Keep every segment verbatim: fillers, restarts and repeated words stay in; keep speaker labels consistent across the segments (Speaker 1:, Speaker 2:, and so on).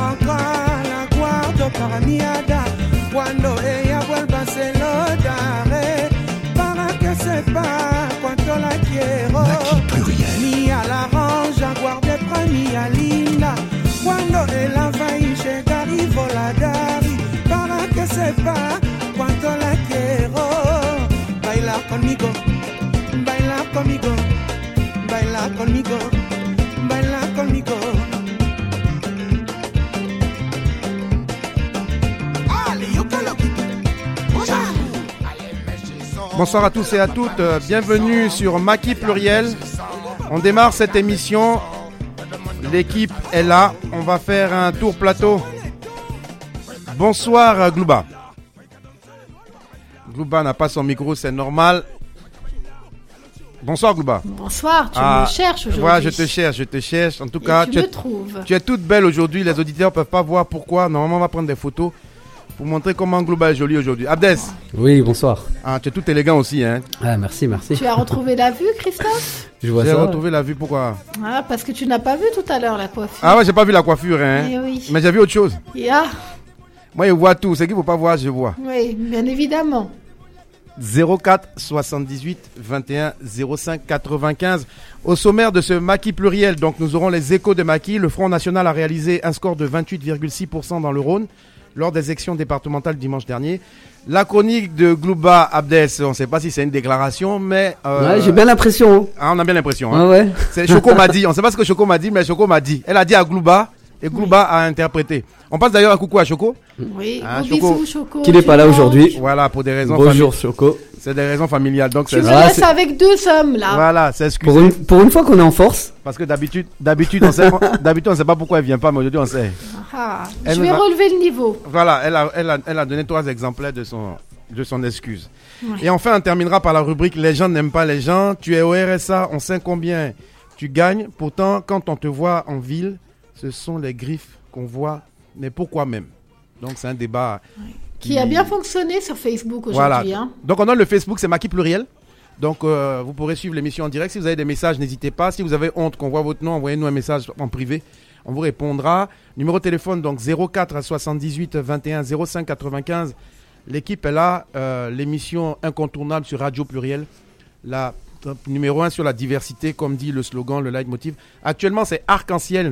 Speaker 1: la guardo para mi hada. Cuando ella vuelva se lo daré para que sepa cuánto la quiero. Mía la arrange a guardar para mía linda. Cuando ella va a llegar y volar para que sepa cuánto la quiero. Baila conmigo, baila conmigo, baila conmigo, baila conmigo.
Speaker 2: Bonsoir à tous et à toutes, bienvenue sur Maki Pluriel. On démarre cette émission, l'équipe est là, on va faire un tour plateau. Bonsoir Glouba. Glouba n'a pas son micro, c'est normal. Bonsoir Glouba.
Speaker 3: Bonsoir, tu
Speaker 2: ah,
Speaker 3: me cherches aujourd'hui.
Speaker 2: Voilà, je te cherche, je te cherche. En tout et cas,
Speaker 3: tu,
Speaker 2: tu,
Speaker 3: me
Speaker 2: es,
Speaker 3: trouves.
Speaker 2: tu es toute belle aujourd'hui, les auditeurs ne peuvent pas voir pourquoi. Normalement, on va prendre des photos pour montrer comment Glouba est jolie aujourd'hui. Abdes.
Speaker 4: Oui, bonsoir.
Speaker 2: Ah, tu es tout élégant aussi, hein.
Speaker 4: Ah, merci, merci.
Speaker 3: Tu as retrouvé la vue, Christophe?
Speaker 4: Je vois
Speaker 2: J'ai
Speaker 4: ça.
Speaker 2: retrouvé la vue, pourquoi?
Speaker 3: Ah, parce que tu n'as pas vu tout à l'heure la coiffure.
Speaker 2: Ah ouais, j'ai pas vu la coiffure, hein.
Speaker 3: Eh oui.
Speaker 2: Mais j'ai vu autre chose.
Speaker 3: Yeah.
Speaker 2: Moi, je vois tout. Ce qu'il ne faut pas voir, je vois.
Speaker 3: Oui, bien évidemment.
Speaker 2: zéro quatre soixante-dix-huit vingt et un zéro cinq quatre-vingt-quinze. Au sommaire de ce Maki Pluriel, donc nous aurons les échos de Maki. Le Front National a réalisé un score de vingt-huit virgule six pour cent dans le Rhône lors des élections départementales dimanche dernier. La chronique de Glouba Abdes, on ne sait pas si c'est une déclaration, mais...
Speaker 4: Euh... Ouais, j'ai bien l'impression.
Speaker 2: Ah, on a bien l'impression. Hein.
Speaker 4: Ah ouais.
Speaker 2: C'est Choco m'a dit. On ne sait pas ce que Choco m'a dit, mais Choco m'a dit. Elle a dit à Glouba et Glouba a interprété. On passe d'ailleurs un coucou à Choco.
Speaker 3: Oui,
Speaker 2: hein,
Speaker 3: gros
Speaker 2: Choco.
Speaker 3: bisous Choco.
Speaker 4: Qui n'est pas là aujourd'hui.
Speaker 2: Voilà, pour des raisons
Speaker 4: familiales. Bonjour Choco.
Speaker 2: C'est des raisons familiales. Donc
Speaker 3: tu
Speaker 2: c'est
Speaker 3: me laisses c'est... avec deux hommes là.
Speaker 2: Voilà, c'est excusé.
Speaker 4: Pour une, pour une fois qu'on est en force.
Speaker 2: Parce que d'habitude, d'habitude on sait, d'habitude on sait pas pourquoi elle vient pas, mais aujourd'hui on sait.
Speaker 3: Ah, je vais va... relever le niveau.
Speaker 2: Voilà, elle a, elle a, elle a donné trois exemplaires de son, de son excuse. Ouais. Et enfin, on terminera par la rubrique les gens n'aiment pas les gens. Tu es au R S A, on sait combien tu gagnes. Pourtant, quand on te voit en ville, ce sont les griffes qu'on voit. Mais pourquoi même? Donc c'est un débat.
Speaker 3: Ouais. Qui, qui a bien fonctionné sur Facebook aujourd'hui.
Speaker 2: Voilà.
Speaker 3: Hein.
Speaker 2: Donc on a le Facebook, c'est Maki Pluriel. Donc euh, vous pourrez suivre l'émission en direct. Si vous avez des messages, n'hésitez pas. Si vous avez honte qu'on voit votre nom, envoyez-nous un message en privé. On vous répondra. Numéro de téléphone, donc zéro quatre soixante-dix-huit vingt et un zéro cinq quatre-vingt-quinze. L'équipe est là. Euh, l'émission incontournable sur Radio Pluriel. La numéro un sur la diversité, comme dit le slogan, le leitmotiv. Actuellement, c'est arc-en-ciel.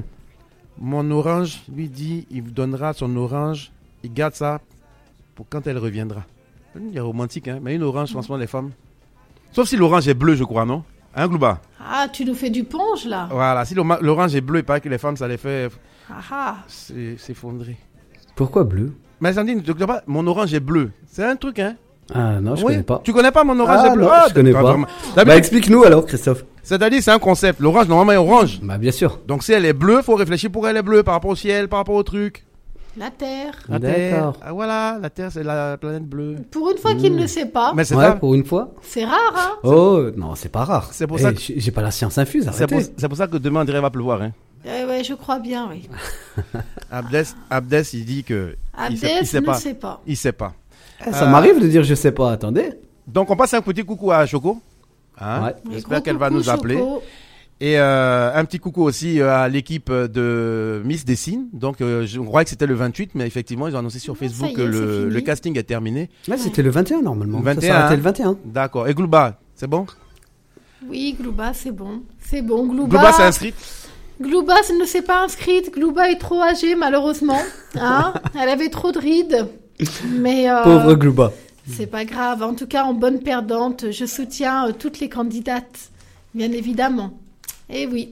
Speaker 2: Mon orange, lui dit, il vous donnera son orange. Il garde ça pour quand elle reviendra. Il est romantique, hein, mais une orange, franchement, les femmes. Sauf si l'orange est bleu, je crois, non? Hein, Glouba?
Speaker 3: Ah, tu nous fais du ponge, là.
Speaker 2: Voilà, si l'orange est bleu, il paraît que les femmes, ça les fait
Speaker 3: ah.
Speaker 2: s'effondrer.
Speaker 4: Pourquoi bleu?
Speaker 2: Mais ça me dit, ne te dis pas, mon orange est bleu. C'est un truc, hein?
Speaker 4: Ah non, je
Speaker 2: oui.
Speaker 4: connais pas.
Speaker 2: Tu connais pas mon orange
Speaker 4: ah,
Speaker 2: est bleu?
Speaker 4: Non,
Speaker 2: ah,
Speaker 4: je connais pas. pas. Bah, explique-nous alors, Christophe.
Speaker 2: C'est-à-dire, c'est un concept. L'orange, normalement, est orange.
Speaker 4: Bah, bien sûr.
Speaker 2: Donc, si elle est bleue, faut réfléchir pourquoi elle est bleue par rapport au ciel, par rapport au truc.
Speaker 3: La Terre.
Speaker 2: La Terre. Ah, voilà, la Terre, c'est la planète bleue.
Speaker 3: Pour une fois mmh. qu'il ne le sait pas.
Speaker 2: Mais c'est
Speaker 4: ouais,
Speaker 2: ça.
Speaker 4: pour une fois.
Speaker 3: C'est rare, hein?
Speaker 4: Oh, non, c'est pas rare.
Speaker 2: C'est pour
Speaker 4: hey,
Speaker 2: ça que...
Speaker 4: J'ai pas la science infuse,
Speaker 2: c'est pour, c'est pour ça que demain, on dirait va pleuvoir, hein.
Speaker 3: Eh ouais, je crois bien, oui.
Speaker 2: Abdes, Abdes, il dit que...
Speaker 3: Abdes
Speaker 2: il sait, il sait
Speaker 3: ne
Speaker 2: pas.
Speaker 3: sait pas.
Speaker 2: Il sait pas.
Speaker 4: Eh, ça euh... m'arrive de dire je sais pas, attendez.
Speaker 2: Donc, on passe un petit coucou à Choco. Hein?
Speaker 4: Ouais.
Speaker 2: J'espère qu'elle va nous
Speaker 3: Choco.
Speaker 2: appeler. Et euh, un petit coucou aussi euh, à l'équipe de Miss Dessine. Donc euh, je croyais que c'était le vingt-huit, mais effectivement ils ont annoncé sur Facebook que le, le casting est terminé.
Speaker 4: Ouais, c'était le vingt et un normalement.
Speaker 2: vingt et un,
Speaker 4: ça s'arrêtait le vingt et un.
Speaker 2: D'accord. Et Glouba, c'est bon?
Speaker 3: Oui, Glouba, c'est bon. C'est bon. Glouba,
Speaker 2: Glouba s'est inscrite?
Speaker 3: Glouba ne s'est pas inscrite. Glouba est trop âgée malheureusement. Hein. Elle avait trop de rides. Mais euh,
Speaker 4: pauvre Glouba.
Speaker 3: C'est pas grave. En tout cas, en bonne perdante, je soutiens euh, toutes les candidates, bien évidemment. Eh oui.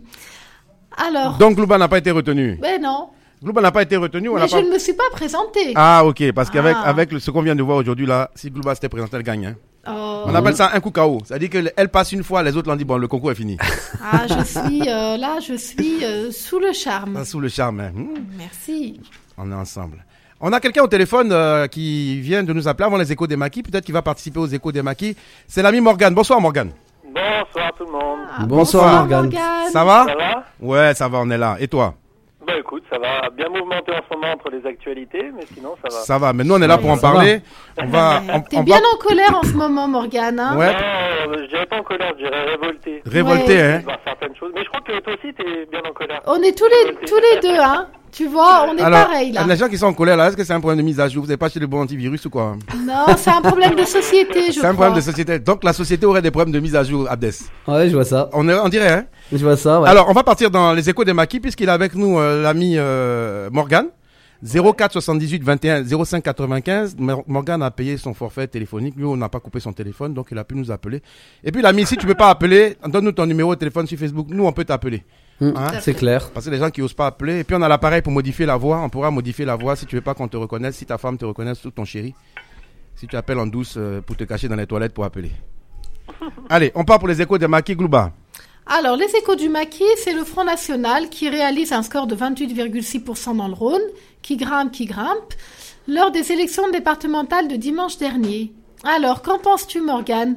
Speaker 3: Alors.
Speaker 2: Donc Glouba n'a pas été retenu.
Speaker 3: Ben non.
Speaker 2: Glouba n'a pas été retenu.
Speaker 3: Mais je
Speaker 2: pas...
Speaker 3: ne me suis pas présentée.
Speaker 2: Ah ok, parce qu'avec
Speaker 3: ah.
Speaker 2: avec le, ce qu'on vient de voir aujourd'hui là, si Glouba s'était présentée, elle gagne. Hein.
Speaker 3: Oh.
Speaker 2: On appelle ça un coup K O. C'est-à-dire qu'elle passe une fois, les autres l'ont dit bon, le concours est fini.
Speaker 3: Ah, je suis euh, là, je suis euh, sous le charme.
Speaker 2: Ah, sous le charme. Hein. Mmh.
Speaker 3: Merci.
Speaker 2: On est ensemble. On a quelqu'un au téléphone euh, qui vient de nous appeler avant les échos des maquis. Peut-être qu'il va participer aux échos des maquis. C'est l'ami Morgane. Bonsoir Morgane.
Speaker 5: Bonsoir tout le monde.
Speaker 3: Ah,
Speaker 4: bonsoir, bonsoir Morgane.
Speaker 2: Ça va?
Speaker 5: Ça va?
Speaker 2: Ouais, ça va, on est là. Et toi?
Speaker 5: Bah écoute, ça va bien mouvementé en ce moment entre les actualités, mais sinon ça va.
Speaker 2: Ça va, mais nous on est là pour en parler. On va. On,
Speaker 3: T'es
Speaker 2: on
Speaker 3: bien
Speaker 2: va...
Speaker 3: en colère en ce moment, Morgane. Hein
Speaker 2: ouais.
Speaker 5: Non, je dirais pas en colère, je dirais révolté.
Speaker 2: Révolté,
Speaker 3: ouais.
Speaker 2: hein.
Speaker 5: Dans certaines choses, mais je crois que toi aussi t'es bien en colère.
Speaker 3: On est tous les tous les deux, hein. Tu vois, on est
Speaker 2: Alors,
Speaker 3: pareil là.
Speaker 2: les gens qui sont en colère là, est-ce que c'est un problème de mise à jour? Vous n'avez pas acheté le bon antivirus ou quoi?
Speaker 3: Non, c'est un problème de société, je
Speaker 2: C'est
Speaker 3: crois.
Speaker 2: un problème de société. Donc la société aurait des problèmes de mise à jour, Abdes.
Speaker 4: Ouais, je vois ça.
Speaker 2: On, est, on dirait, hein?
Speaker 4: Je vois ça, ouais.
Speaker 2: Alors, on va partir dans les échos des maquis puisqu'il est avec nous euh, l'ami euh, Morgan. zéro quatre soixante-dix-huit vingt et un zéro cinq quatre-vingt-quinze. Morgan a payé son forfait téléphonique. Lui, on n'a pas coupé son téléphone, donc il a pu nous appeler. Et puis l'ami, si tu peux pas appeler, donne-nous ton numéro de téléphone sur Facebook. Nous, on peut t'appeler.
Speaker 4: Mmh,
Speaker 2: Hein?
Speaker 4: c'est clair.
Speaker 2: Parce que les gens qui osent pas appeler. Et puis on a l'appareil pour modifier la voix. On pourra modifier la voix si tu veux pas qu'on te reconnaisse, si ta femme te reconnaisse ou ton chéri. Si tu appelles en douce euh, pour te cacher dans les toilettes pour appeler. Allez, on part pour les échos des maquis Glouba.
Speaker 3: Alors, les échos du maquis, c'est le Front National qui réalise un score de vingt-huit virgule six pour cent dans le Rhône, qui grimpe, qui grimpe, lors des élections départementales de dimanche dernier. Alors, qu'en penses-tu, Morgane,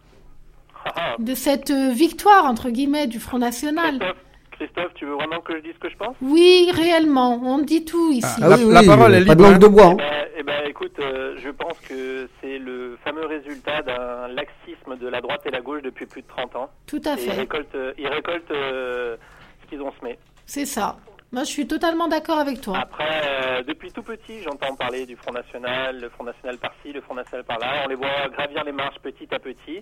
Speaker 3: de cette euh, victoire, entre guillemets, du Front National?
Speaker 5: Christophe, Christophe, tu veux vraiment que je dise ce que je pense?
Speaker 3: Oui, réellement, on dit tout ici.
Speaker 2: Ah, la- la parole est
Speaker 4: pas de
Speaker 2: libre,
Speaker 4: langue
Speaker 2: hein.
Speaker 4: de bois. Hein.
Speaker 5: Eh ben, eh ben, écoute, euh, je pense que c'est le fameux résultat d'un laxisme de la droite et la gauche depuis plus de trente ans.
Speaker 3: Tout à
Speaker 5: Et ils
Speaker 3: fait,
Speaker 5: récoltent, euh, ils récoltent euh, ce qu'ils ont semé.
Speaker 3: c'est ça. Moi, je suis totalement d'accord avec toi.
Speaker 5: Après, euh, depuis tout petit, j'entends parler du Front National, le Front National par-ci, le Front National par-là. On les voit gravir les marches petit à petit.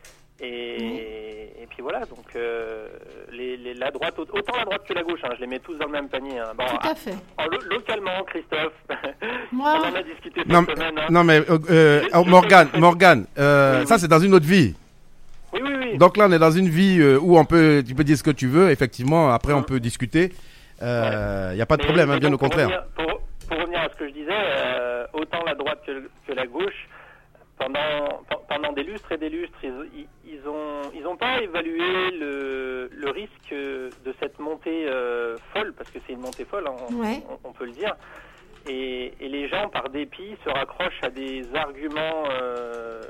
Speaker 5: Et, et puis voilà, donc euh, les, les, la droite, autant la droite que la gauche, hein, je les mets tous dans le même panier. Hein. Bon,
Speaker 3: Tout à fait.
Speaker 5: en, lo- localement, Christophe,
Speaker 3: Moi-
Speaker 5: on en a discuté cette
Speaker 2: Non,
Speaker 5: semaine. Hein.
Speaker 2: non mais euh, euh,
Speaker 5: Je-
Speaker 2: oh,
Speaker 5: je-
Speaker 2: Morgan,
Speaker 5: je-
Speaker 2: Morgan, euh,
Speaker 5: Oui,
Speaker 2: ça
Speaker 5: oui.
Speaker 2: c'est dans une autre vie.
Speaker 5: Oui, oui, oui.
Speaker 2: Donc là on est dans une vie euh, où on peut, tu peux dire ce que tu veux. Effectivement, après on peut discuter. Il euh, y a pas de
Speaker 5: Mais-
Speaker 2: problème, hein,
Speaker 5: mais
Speaker 2: bien
Speaker 5: donc,
Speaker 2: au contraire.
Speaker 5: Pour revenir, pour, pour revenir à ce que je disais, euh, autant la droite que, que la gauche, pendant, pendant des lustres et des lustres, ils, ils, ils ont ils ont pas évalué le, le risque de cette montée euh, folle, parce que c'est une montée folle, hein, on,
Speaker 3: Ouais.
Speaker 5: on, on peut le dire. Et, et les gens, par dépit, se raccrochent à des arguments, euh,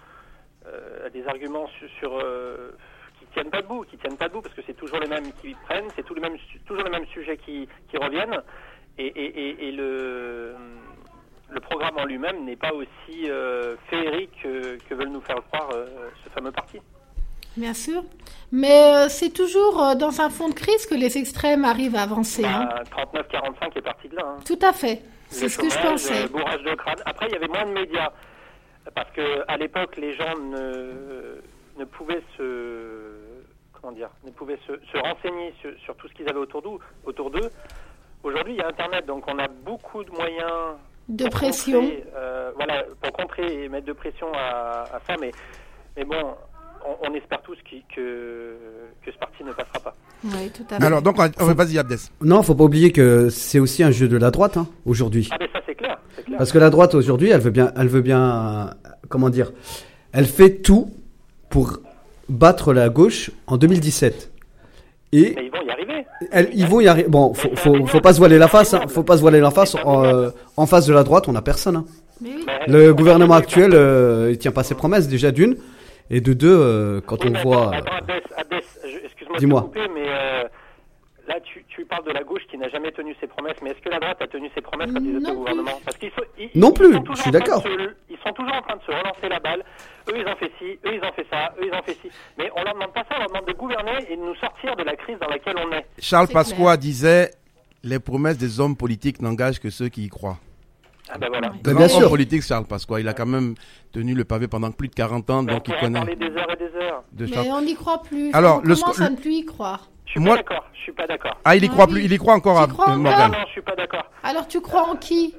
Speaker 5: euh, à des arguments sur, sur euh, qui tiennent pas debout, qui tiennent pas debout, parce que c'est toujours les mêmes qui prennent, c'est tout les mêmes, toujours les mêmes sujets qui, qui reviennent, et, et, et, et le le programme en lui-même n'est pas aussi euh, féerique que, que veulent nous faire croire euh, ce fameux parti.
Speaker 3: Bien sûr. Mais euh, c'est toujours euh, dans un fond de crise que les extrêmes arrivent à avancer. Hein.
Speaker 5: Bah, trente-neuf quarante-cinq est parti de là. Hein.
Speaker 3: Tout à fait. C'est
Speaker 5: Le
Speaker 3: ce que je
Speaker 5: chômage,
Speaker 3: pensais.
Speaker 5: euh, bourrage de crâne. Après, il y avait moins de médias. Parce que à l'époque, les gens ne, ne pouvaient se... Comment dire ne pouvaient se, se renseigner sur, sur tout ce qu'ils avaient autour d'eux. Autour d'eux. Aujourd'hui, il y a Internet, donc on a beaucoup de moyens...
Speaker 3: De
Speaker 5: pour
Speaker 3: pression.
Speaker 5: contrer, euh, voilà, pour contrer et mettre de pression à, à ça, mais, mais bon, on, on espère tous qui, que, que ce parti ne passera pas.
Speaker 3: Oui, tout à fait.
Speaker 2: Alors donc, on, on, vas-y Abdes.
Speaker 4: Non, faut pas oublier que c'est aussi un jeu de la droite hein, aujourd'hui.
Speaker 5: Ah, mais ça, c'est clair, c'est clair.
Speaker 4: Parce que la droite aujourd'hui, elle veut bien, elle veut bien, euh, comment dire, elle fait tout pour battre la gauche en deux mille dix-sept. Et
Speaker 5: Mais ils vont y arriver.
Speaker 4: elle, ils vont y arriver. Bon, faut, faut, faut pas se voiler la face. Hein, faut pas se voiler la face. En, euh, en face de la droite, on a personne. Hein.
Speaker 3: Mais oui.
Speaker 5: Mais-
Speaker 4: Le gouvernement actuel, euh, il tient pas ses promesses déjà d'une, et de deux, euh, quand
Speaker 5: Oui,
Speaker 4: on
Speaker 5: mais
Speaker 4: voit.
Speaker 5: attends, attends, Abdès, Abdès, je- excuse-moi de
Speaker 4: Dis-moi.
Speaker 5: te couper, mais euh, là, tu, tu parles de la gauche qui n'a jamais tenu ses promesses, mais est-ce que la droite a tenu ses promesses quand ils étaient
Speaker 3: Non
Speaker 5: au gouvernement
Speaker 3: plus.
Speaker 5: Parce qu'ils sont, ils,
Speaker 4: Non
Speaker 5: ils
Speaker 4: plus,
Speaker 5: sont toujours
Speaker 4: je suis
Speaker 5: en train de
Speaker 4: d'accord.
Speaker 5: se- Ils sont toujours en train de se relancer la balle. Eux, ils ont fait ci, eux, ils ont fait ça, eux, ils ont fait ci. Mais on leur demande pas ça, on leur demande de gouverner et de nous sortir de la crise dans laquelle on est.
Speaker 2: Charles
Speaker 3: C'est
Speaker 2: Pasqua
Speaker 3: clair.
Speaker 2: disait les promesses des hommes politiques n'engagent que ceux qui y croient.
Speaker 5: Ah ben voilà.
Speaker 3: Oui.
Speaker 2: Grand
Speaker 4: bien
Speaker 2: homme
Speaker 4: sûr.
Speaker 2: politique Charles Pasqua, il a quand même tenu le pavé pendant plus de quarante ans,
Speaker 5: Mais on
Speaker 2: donc il
Speaker 5: pourrait
Speaker 2: connaît
Speaker 5: parler des heures et des heures.
Speaker 2: de
Speaker 3: Mais
Speaker 2: Charles.
Speaker 3: on n'y croit plus.
Speaker 2: Alors,
Speaker 3: on
Speaker 2: le
Speaker 3: commence
Speaker 2: sco-
Speaker 3: à ne plus y croire.
Speaker 5: Je suis
Speaker 2: Moi-
Speaker 5: pas d'accord, je suis pas d'accord.
Speaker 2: Ah, il y
Speaker 3: Ah
Speaker 2: croit
Speaker 3: oui.
Speaker 2: plus, il y croit encore
Speaker 3: Tu
Speaker 2: à
Speaker 3: crois
Speaker 2: euh,
Speaker 3: encore
Speaker 5: Non,
Speaker 2: Morgan.
Speaker 5: non, je suis pas d'accord.
Speaker 3: Alors, tu crois en qui?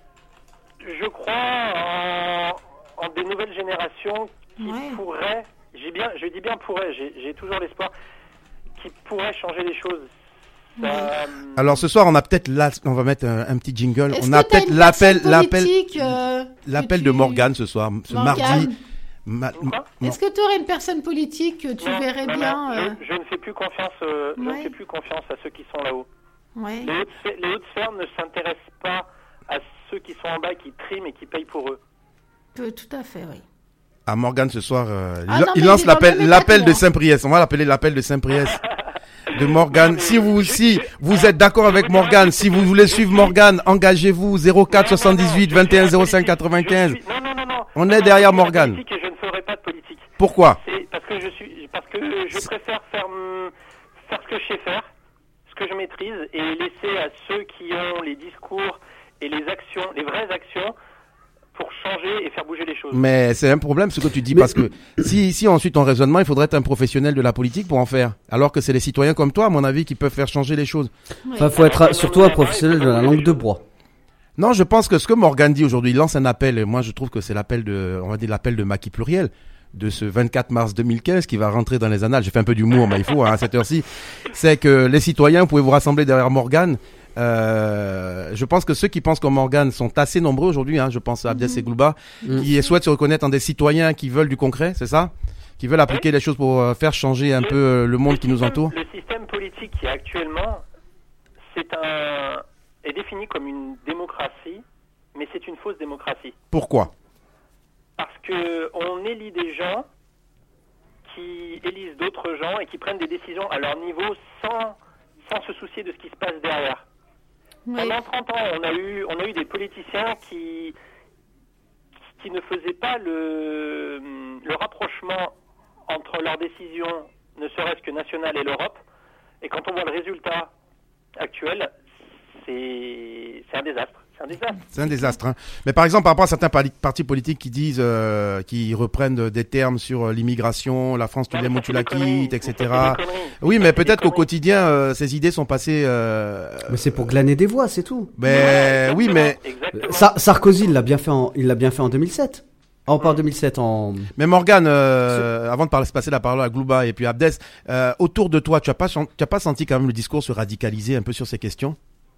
Speaker 5: Je crois en, en des nouvelles générations qui
Speaker 3: Ouais.
Speaker 5: pourraient, j'ai bien, je dis bien pourraient, j'ai, j'ai toujours l'espoir, qui pourraient changer les choses. Ça, euh,
Speaker 2: Alors ce soir, on a peut-être là, on va mettre un, un petit jingle.
Speaker 3: Est-ce
Speaker 2: On a
Speaker 3: que t'as
Speaker 2: peut-être
Speaker 3: une
Speaker 2: l'appel,
Speaker 3: personne
Speaker 2: l'appel,
Speaker 3: politique, euh,
Speaker 2: l'appel
Speaker 3: que
Speaker 2: de
Speaker 3: tu-
Speaker 2: Morgan ce soir, ce
Speaker 3: Morgane.
Speaker 2: mardi. Ma-
Speaker 5: Quoi
Speaker 2: ma-
Speaker 3: Est-ce que tu aurais une personne politique que tu
Speaker 5: non,
Speaker 3: verrais
Speaker 5: non,
Speaker 3: bien
Speaker 5: non,
Speaker 3: euh,
Speaker 5: je, je ne fais plus confiance, euh, je ne
Speaker 3: Ouais.
Speaker 5: fais plus confiance à ceux qui sont là-haut.
Speaker 3: ouais.
Speaker 5: Les hautes, sphères- les hautes sphères ne s'intéressent pas à ceux qui sont en bas, qui triment et qui payent pour eux.
Speaker 3: Peu- Tout à fait, oui.
Speaker 2: à Morgan ce soir, euh,
Speaker 3: Ah
Speaker 2: il,
Speaker 3: non,
Speaker 2: il
Speaker 3: mais
Speaker 2: lance
Speaker 3: il est dans le
Speaker 2: l'appel,
Speaker 3: même
Speaker 2: l'appel
Speaker 3: état que
Speaker 2: de
Speaker 3: moi.
Speaker 2: Saint-Priest. On va l'appeler l'appel de Saint-Priest de Morgan.
Speaker 5: mais
Speaker 2: Si vous,
Speaker 5: je-
Speaker 2: si
Speaker 5: je-
Speaker 2: vous êtes d'accord avec Morgan, si vous voulez suivre Morgan, engagez-vous zéro quatre soixante-dix-huit vingt et un zéro cinq quatre-vingt-quinze.
Speaker 5: Je suis- Non, non, non, non.
Speaker 2: On
Speaker 5: Non,
Speaker 2: est
Speaker 5: non,
Speaker 2: derrière
Speaker 5: je suis
Speaker 2: Morgan.
Speaker 5: politique et je ne ferai pas de politique.
Speaker 2: Pourquoi?
Speaker 5: C'est parce que je suis, parce que je préfère faire, hum, faire ce que je sais faire, ce que je maîtrise et laisser à ceux qui ont les discours et les actions, les vraies actions, pour changer et faire bouger les choses.
Speaker 2: Mais c'est un problème ce que tu dis,
Speaker 4: Mais...
Speaker 2: parce que si, si ensuite ton raisonnement, il faudrait être un professionnel de la politique pour en faire. Alors que c'est les citoyens comme toi, à mon avis, qui peuvent faire changer les choses.
Speaker 3: Oui.
Speaker 4: Enfin, faut être surtout un professionnel de la langue de bois.
Speaker 2: Non, je pense que ce que Morgane dit aujourd'hui, il lance un appel, et moi je trouve que c'est l'appel de, on va dire l'appel de Maquis Pluriel, de ce vingt-quatre mars deux mille quinze qui va rentrer dans les annales. J'ai fait un peu d'humour, mais il faut, hein, à cette heure-ci. C'est que les citoyens, vous pouvez vous rassembler derrière Morgane. Euh, je pense que ceux qui pensent comme Morgane sont assez nombreux aujourd'hui, hein, je pense à Abdès mm-hmm. et Glouba, mm-hmm. qui souhaitent se reconnaître en des citoyens qui veulent du concret, c'est ça? Qui veulent appliquer oui. les choses pour euh, faire changer un le, peu euh, le monde le qui
Speaker 5: système,
Speaker 2: nous entoure.
Speaker 5: Le système politique qui est actuellement, c'est un, est défini comme une démocratie, mais c'est une fausse démocratie.
Speaker 2: Pourquoi?
Speaker 5: Parce que on élit des gens qui élisent d'autres gens et qui prennent des décisions à leur niveau sans, sans se soucier de ce qui se passe derrière. Oui. Pendant trente ans, on a eu, on a eu des politiciens qui, qui ne faisaient pas le, le rapprochement entre leurs décisions, ne serait-ce que nationales, et l'Europe. Et quand on voit le résultat actuel, c'est, c'est un désastre. C'est un désastre.
Speaker 2: C'est un désastre. Hein. Mais par exemple, par rapport à certains pali- partis politiques qui disent, euh, qui reprennent des termes sur euh, l'immigration, la France tu l'aimes ou tu la quittes, et cetera. Oui, mais peut-être qu'au quotidien, euh, ces idées sont passées. Euh...
Speaker 4: Mais c'est pour glaner des voix, c'est tout.
Speaker 2: Mais ouais, oui, mais
Speaker 4: Sa- Sarkozy, il l'a bien fait en, il l'a bien fait en deux mille sept. Oh, pas en deux mille sept, en...
Speaker 2: Mais Morgane, euh, avant de parler, passer la parole à Glouba et puis Abdès, euh, autour de toi, tu as pas, tu as pas senti quand même le discours se radicaliser un peu sur ces questions?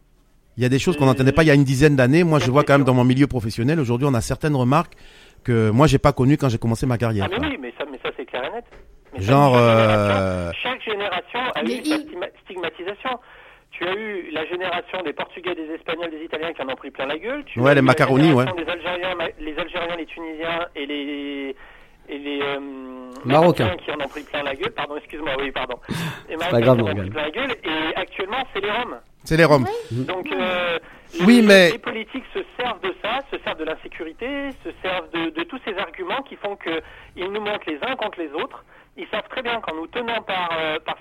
Speaker 2: Il y a des choses qu'on n'entendait pas il y a une dizaine d'années. Moi, je vois quand même dans mon milieu professionnel, aujourd'hui, on a certaines remarques que moi, j'ai pas connues quand j'ai commencé ma carrière.
Speaker 5: Ah, mais oui, mais ça, mais ça c'est clair et net. Mais
Speaker 2: Genre,
Speaker 5: ça,
Speaker 2: euh...
Speaker 5: chaque génération a mais eu il... sa stigmatisation. Tu as eu la génération des Portugais, des Espagnols, des Italiens qui en ont pris plein la gueule. Tu
Speaker 2: ouais,
Speaker 5: as
Speaker 2: les
Speaker 5: eu
Speaker 2: macaronis, ouais.
Speaker 5: Les Algériens, les Algériens, les Tunisiens et les et les euh,
Speaker 4: Marocains
Speaker 5: qui en ont pris plein la gueule. Pardon, excuse-moi, oui, pardon.
Speaker 4: Les Marocains qui en ont
Speaker 5: pris plein la gueule. Et actuellement, c'est les Roms.
Speaker 2: C'est les Roms.
Speaker 5: Oui. Donc, euh,
Speaker 2: oui,
Speaker 5: les,
Speaker 2: mais...
Speaker 5: les politiques se servent de ça, se servent de l'insécurité, se servent de, de tous ces arguments qui font qu'ils nous montent les uns contre les autres. Ils savent très bien qu'en nous tenant par, euh, par,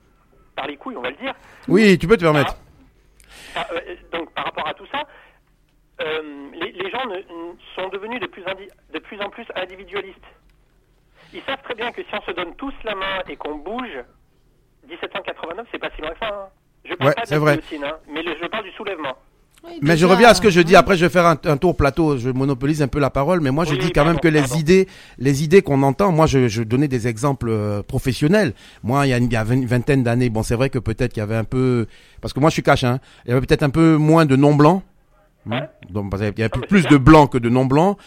Speaker 5: par les couilles, on va le dire.
Speaker 2: Oui, tu peux te permettre.
Speaker 5: Par, euh, donc, par rapport à tout ça, euh, les, les gens ne, sont devenus de plus, indi- de plus en plus individualistes. Ils savent très bien que si on se donne tous la main et qu'on bouge, dix-sept cent quatre-vingt-neuf, c'est pas si loin que ça. Hein. Je parle
Speaker 2: ouais,
Speaker 5: pas de
Speaker 2: la
Speaker 5: guillotine, hein, mais le, je parle du soulèvement.
Speaker 3: Oui,
Speaker 2: mais je reviens à ce que je dis. Après, je vais faire un, un tour plateau. Je monopolise un peu la parole, mais moi, je
Speaker 5: oui,
Speaker 2: dis quand
Speaker 5: pardon,
Speaker 2: même que les
Speaker 5: pardon.
Speaker 2: idées, les idées qu'on entend. Moi, je, je donnais des exemples euh, professionnels. Moi, il y a une, il y a une vingtaine d'années. Bon, c'est vrai que peut-être qu'il y avait un peu, parce que moi, je suis cash. Hein, il y avait peut-être un peu moins de non blancs.
Speaker 5: Ouais.
Speaker 2: Donc, il y avait plus, plus de blancs que de non blancs.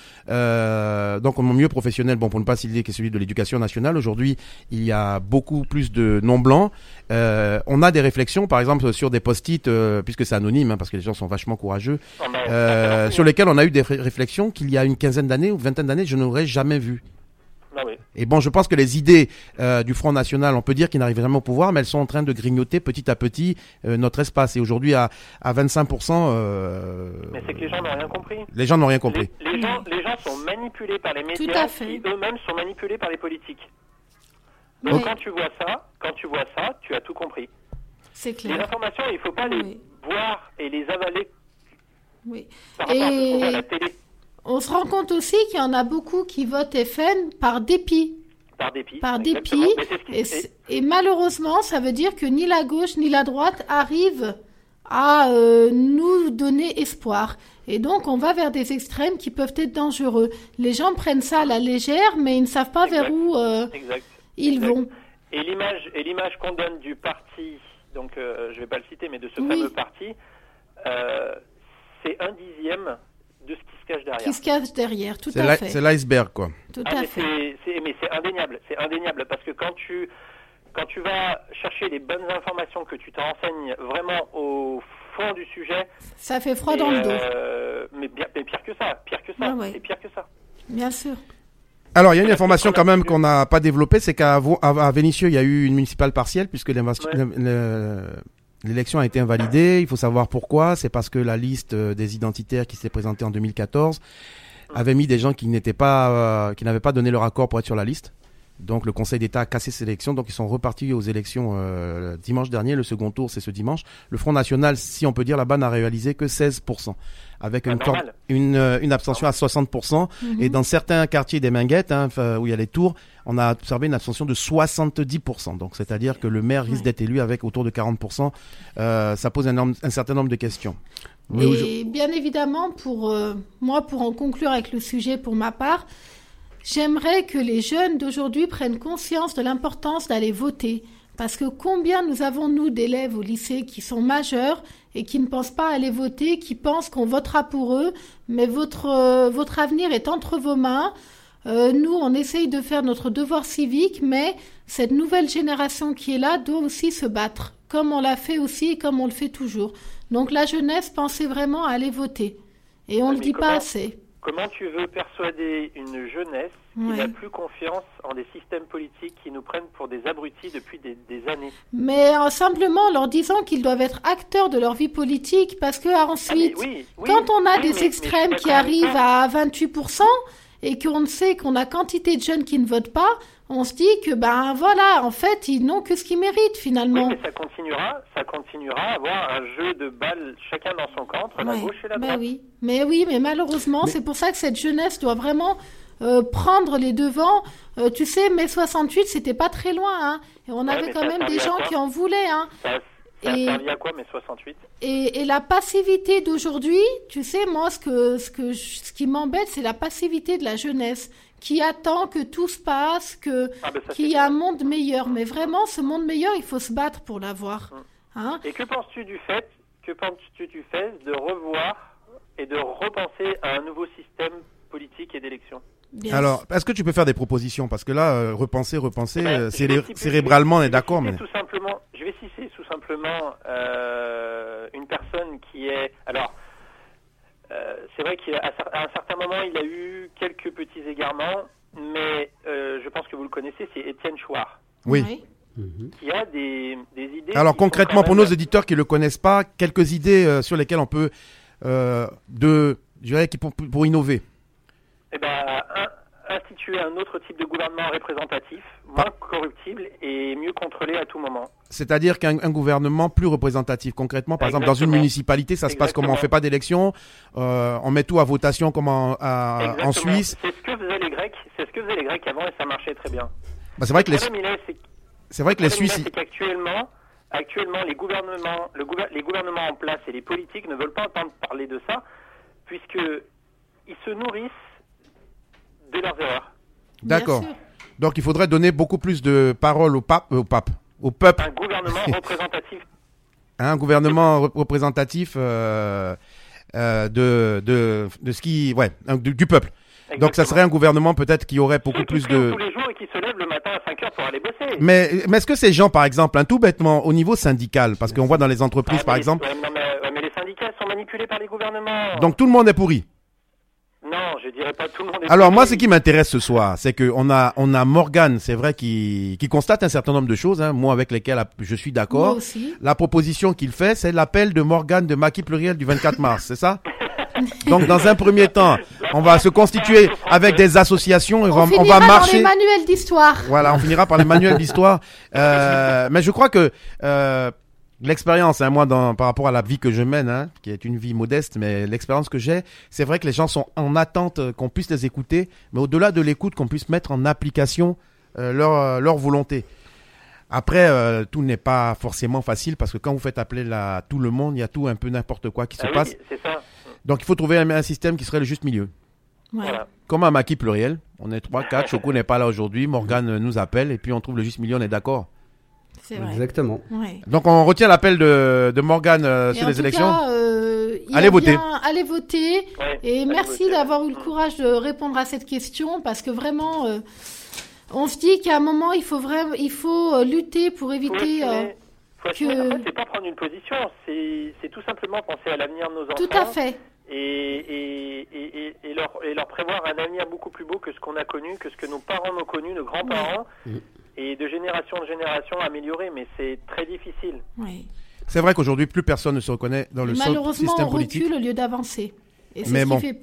Speaker 2: Euh, donc, mon milieu professionnel, bon, pour ne pas citer que celui de l'éducation nationale, aujourd'hui, il y a beaucoup plus de non blancs. Euh, on a des réflexions, par exemple, sur des post-it, euh, puisque c'est anonyme, hein, parce que les gens sont vachement courageux, euh, sur lesquels on a eu des ré- réflexions qu'il y a une quinzaine d'années ou vingtaine d'années, je n'aurais jamais vues.
Speaker 5: Ah oui.
Speaker 2: Et bon, je pense que les idées euh, du Front National, on peut dire qu'ils n'arrivent jamais au pouvoir, mais elles sont en train de grignoter petit à petit euh, notre espace. Et aujourd'hui, à, à vingt-cinq pour cent... Euh,
Speaker 5: mais c'est que les gens n'ont rien compris.
Speaker 2: Les gens n'ont rien compris.
Speaker 5: Les, les, gens, les gens sont manipulés par les médias qui eux-mêmes sont manipulés par les politiques. Donc oui. quand tu vois ça, quand tu vois ça, tu as tout compris.
Speaker 3: C'est clair.
Speaker 5: Les informations, il ne faut pas oui. les boire et les avaler
Speaker 3: oui.
Speaker 5: par rapport
Speaker 3: et...
Speaker 5: à ce qu'on voit à la télé.
Speaker 3: On se rend compte aussi qu'il y en a beaucoup qui votent F N par dépit.
Speaker 5: Par dépit.
Speaker 3: Par dépit. Et, et malheureusement, ça veut dire que ni la gauche ni la droite arrivent à euh, nous donner espoir. Et donc, on va vers des extrêmes qui peuvent être dangereux. Les gens prennent ça à la légère, mais ils ne savent pas exact. vers où euh, ils
Speaker 5: exact.
Speaker 3: vont.
Speaker 5: Et l'image, et l'image qu'on donne du parti, donc euh, je ne vais pas le citer, mais de ce oui. fameux parti, euh, c'est un dixième de ce qui se cache derrière.
Speaker 3: Qui se cache derrière, tout
Speaker 2: c'est
Speaker 3: à
Speaker 2: la,
Speaker 3: fait.
Speaker 2: C'est l'iceberg, quoi.
Speaker 3: Tout
Speaker 5: ah,
Speaker 3: à
Speaker 5: mais
Speaker 3: fait.
Speaker 5: C'est, c'est, mais c'est indéniable, c'est indéniable, parce que quand tu, quand tu vas chercher les bonnes informations, que tu te renseignes vraiment au fond du sujet...
Speaker 3: Ça fait froid
Speaker 5: et,
Speaker 3: dans le dos.
Speaker 5: Euh, mais, bien, mais pire que ça, pire que ça, ah ouais. c'est pire que ça.
Speaker 3: Bien sûr.
Speaker 2: Alors, il y a une information quand même qu'on n'a pas développée, c'est qu'à à Vénissieux, il y a eu une municipale partielle, puisque l'investi- ouais. le, l'élection a été invalidée. Il faut savoir pourquoi. C'est parce que la liste des identitaires qui s'est présentée en deux mille quatorze avait mis des gens qui n'étaient pas, euh, qui n'avaient pas donné leur accord pour être sur la liste. Donc le Conseil d'État a cassé ces élections, donc ils sont repartis aux élections euh, dimanche dernier. Le second tour, c'est ce dimanche. Le Front National, si on peut dire là-bas, n'a réalisé que seize pour cent, avec une, tor- une, euh, une abstention à soixante pour cent. Mm-hmm. Et dans certains quartiers des Minguettes, hein, où il y a les tours, on a observé une abstention de soixante-dix pour cent. Donc c'est-à-dire que le maire risque ouais. d'être élu avec autour de quarante pour cent. Euh, ça pose un, nombre, un certain nombre de questions.
Speaker 3: Mais Et je... bien évidemment, pour euh, moi, pour en conclure avec le sujet pour ma part, j'aimerais que les jeunes d'aujourd'hui prennent conscience de l'importance d'aller voter. Parce que combien nous avons, nous, d'élèves au lycée qui sont majeurs et qui ne pensent pas aller voter, qui pensent qu'on votera pour eux, mais votre, euh, votre avenir est entre vos mains. Euh, nous, on essaye de faire notre devoir civique, mais cette nouvelle génération qui est là doit aussi se battre, comme on l'a fait aussi et comme on le fait toujours. Donc la jeunesse, pensez vraiment à aller voter. Et on ne le dit
Speaker 5: comment...
Speaker 3: pas assez.
Speaker 5: Comment tu veux persuader une jeunesse qui ouais. n'a plus confiance en des systèmes politiques qui nous prennent pour des abrutis depuis des, des années?
Speaker 3: Mais euh, simplement en leur disant qu'ils doivent être acteurs de leur vie politique, parce que ensuite, ah, oui, oui, quand on a oui, des mais, extrêmes mais qui arrivent à vingt-huit pour cent et qu'on sait qu'on a quantité de jeunes qui ne votent pas, on se dit que ben voilà, en fait, ils n'ont que ce qu'ils méritent finalement.
Speaker 5: Oui, mais ça continuera, ça continuera à avoir un jeu de balles chacun dans son camp entre ouais, la gauche et la droite.
Speaker 3: Ben oui, mais oui, mais malheureusement, mais... c'est pour ça que cette jeunesse doit vraiment euh, prendre les devants. Euh, tu sais, mai soixante-huit, c'était pas très loin, hein, et on ouais, avait quand même des gens qui en voulaient, hein.
Speaker 5: Ça, ça et... a servi à quoi, mai soixante-huit?
Speaker 3: Et, et la passivité d'aujourd'hui, tu sais, moi, ce que ce que ce qui m'embête, c'est la passivité de la jeunesse, qui attend que tout se passe, que ah ben ça, qu'il y a un monde meilleur. Mais vraiment, ce monde meilleur, il faut se battre pour l'avoir. Hein?
Speaker 5: Et que penses-tu du fait, que penses-tu du fait de revoir et de repenser à un nouveau système politique et d'élection?
Speaker 2: Bien. Alors, est-ce que tu peux faire des propositions? Parce que là, euh, repenser, repenser, ben, euh, céré- cérébralement, on est d'accord. Mais...
Speaker 5: Tout simplement, je vais citer tout simplement euh, une personne qui est... Alors, Euh, c'est vrai qu'à un certain moment, il a eu quelques petits égarements, mais euh, je pense que vous le connaissez, c'est Étienne Chouard.
Speaker 2: Oui.
Speaker 5: oui. Qui a des, des idées...
Speaker 2: Alors concrètement, pour même... nos auditeurs qui ne le connaissent pas, quelques idées euh, sur lesquelles on peut, euh, de, je dirais, pour, pour innover.
Speaker 5: Eh ben, un, instituer un autre type de gouvernement représentatif, moins pas... corruptible et mieux contrôlé à tout moment.
Speaker 2: C'est-à-dire qu'un un gouvernement plus représentatif, concrètement, par Exactement. exemple, dans une municipalité, ça se Exactement. passe comment? On ne fait pas d'élection, euh, on met tout à votation comme en, à, en Suisse.
Speaker 5: C'est ce que faisaient les Grecs, c'est ce que faisaient les Grecs avant et ça marchait très bien.
Speaker 2: Bah, c'est vrai que les,
Speaker 5: est, c'est...
Speaker 2: c'est vrai que les Suisses...
Speaker 5: C'est qu'actuellement, actuellement, les gouvernements, le gouver... les gouvernements en place et les politiques ne veulent pas entendre parler de ça, puisqu'ils se nourrissent de leurs erreurs.
Speaker 2: D'accord. Donc il faudrait donner beaucoup plus de parole au pape, euh, au pape, au peuple.
Speaker 5: Un gouvernement représentatif.
Speaker 2: Un gouvernement re- représentatif euh, euh, de, de de ce qui, ouais, du, du peuple. Exactement. Donc ça serait un gouvernement peut-être qui aurait beaucoup
Speaker 5: Ceux
Speaker 2: plus
Speaker 5: qui
Speaker 2: de.
Speaker 5: Tous les jours et qui se lèvent le matin à cinq heures pour aller bosser.
Speaker 2: Mais mais est-ce que ces gens, par exemple, un tout bêtement au niveau syndical, parce qu'on voit dans les entreprises,
Speaker 5: ah,
Speaker 2: par
Speaker 5: les,
Speaker 2: exemple.
Speaker 5: Ouais, non, mais, ouais, mais les syndicats sont manipulés par les gouvernements.
Speaker 2: Donc tout le monde est pourri.
Speaker 5: Non, je dirais pas tout le monde est
Speaker 2: Alors
Speaker 5: pourri.
Speaker 2: moi, ce qui m'intéresse ce soir, c'est que on a on a Morgane, c'est vrai, qui qui constate un certain nombre de choses, hein, moi avec lesquelles je suis d'accord.
Speaker 3: Moi aussi.
Speaker 2: La proposition qu'il fait, c'est l'appel de Morgane de Maquis Pluriel du vingt-quatre mars, c'est ça? Donc dans un premier temps, on va se constituer avec des associations et on,
Speaker 3: on,
Speaker 2: on va marcher.
Speaker 3: Dans les manuels d'histoire.
Speaker 2: Voilà, on finira par les manuels d'histoire. Euh, mais je crois que euh, l'expérience, hein, moi, dans, par rapport à la vie que je mène, hein, qui est une vie modeste, mais l'expérience que j'ai, c'est vrai que les gens sont en attente euh, qu'on puisse les écouter, mais au-delà de l'écoute, qu'on puisse mettre en application euh, leur euh, leur volonté. Après, euh, tout n'est pas forcément facile parce que quand vous faites appeler la, tout le monde, il y a tout un peu n'importe quoi qui
Speaker 5: ah
Speaker 2: se
Speaker 5: oui,
Speaker 2: passe.
Speaker 5: C'est ça.
Speaker 2: Donc il faut trouver un, un système qui serait le juste milieu.
Speaker 3: Ouais.
Speaker 5: Voilà.
Speaker 2: Comme un Maquis Pluriel, on est trois, quatre, Choco n'est pas là aujourd'hui, Morgane nous appelle et puis on trouve le juste milieu, on est d'accord.
Speaker 3: C'est vrai.
Speaker 4: Exactement.
Speaker 3: Ouais.
Speaker 2: Donc on retient l'appel de, de Morgane euh, sur les élections.
Speaker 3: Cas, euh,
Speaker 2: allez voter.
Speaker 3: Bien, allez voter.
Speaker 5: Ouais,
Speaker 3: et
Speaker 5: allez
Speaker 3: merci
Speaker 5: voter.
Speaker 3: d'avoir eu le courage de répondre à cette question parce que vraiment, euh, on se dit qu'à un moment, il faut vraiment, il faut euh, lutter pour éviter.
Speaker 5: Faut
Speaker 3: euh,
Speaker 5: faut assumer.
Speaker 3: que...
Speaker 5: En fait, c'est pas prendre une position, c'est, c'est tout simplement penser à l'avenir de nos enfants.
Speaker 3: Tout à fait.
Speaker 5: Et, et, et, et, et, leur, et leur prévoir un avenir beaucoup plus beau que ce qu'on a connu, que ce que nos parents ont connu, nos grands-parents,
Speaker 4: oui.
Speaker 5: et de génération en génération amélioré, mais c'est très difficile.
Speaker 3: Oui.
Speaker 2: C'est vrai qu'aujourd'hui, plus personne ne se reconnaît dans le
Speaker 3: Malheureusement,
Speaker 2: système
Speaker 3: on
Speaker 2: politique.
Speaker 3: recule au lieu d'avancer. Et c'est
Speaker 2: mais
Speaker 3: ce
Speaker 2: bon.
Speaker 3: qui fait peur.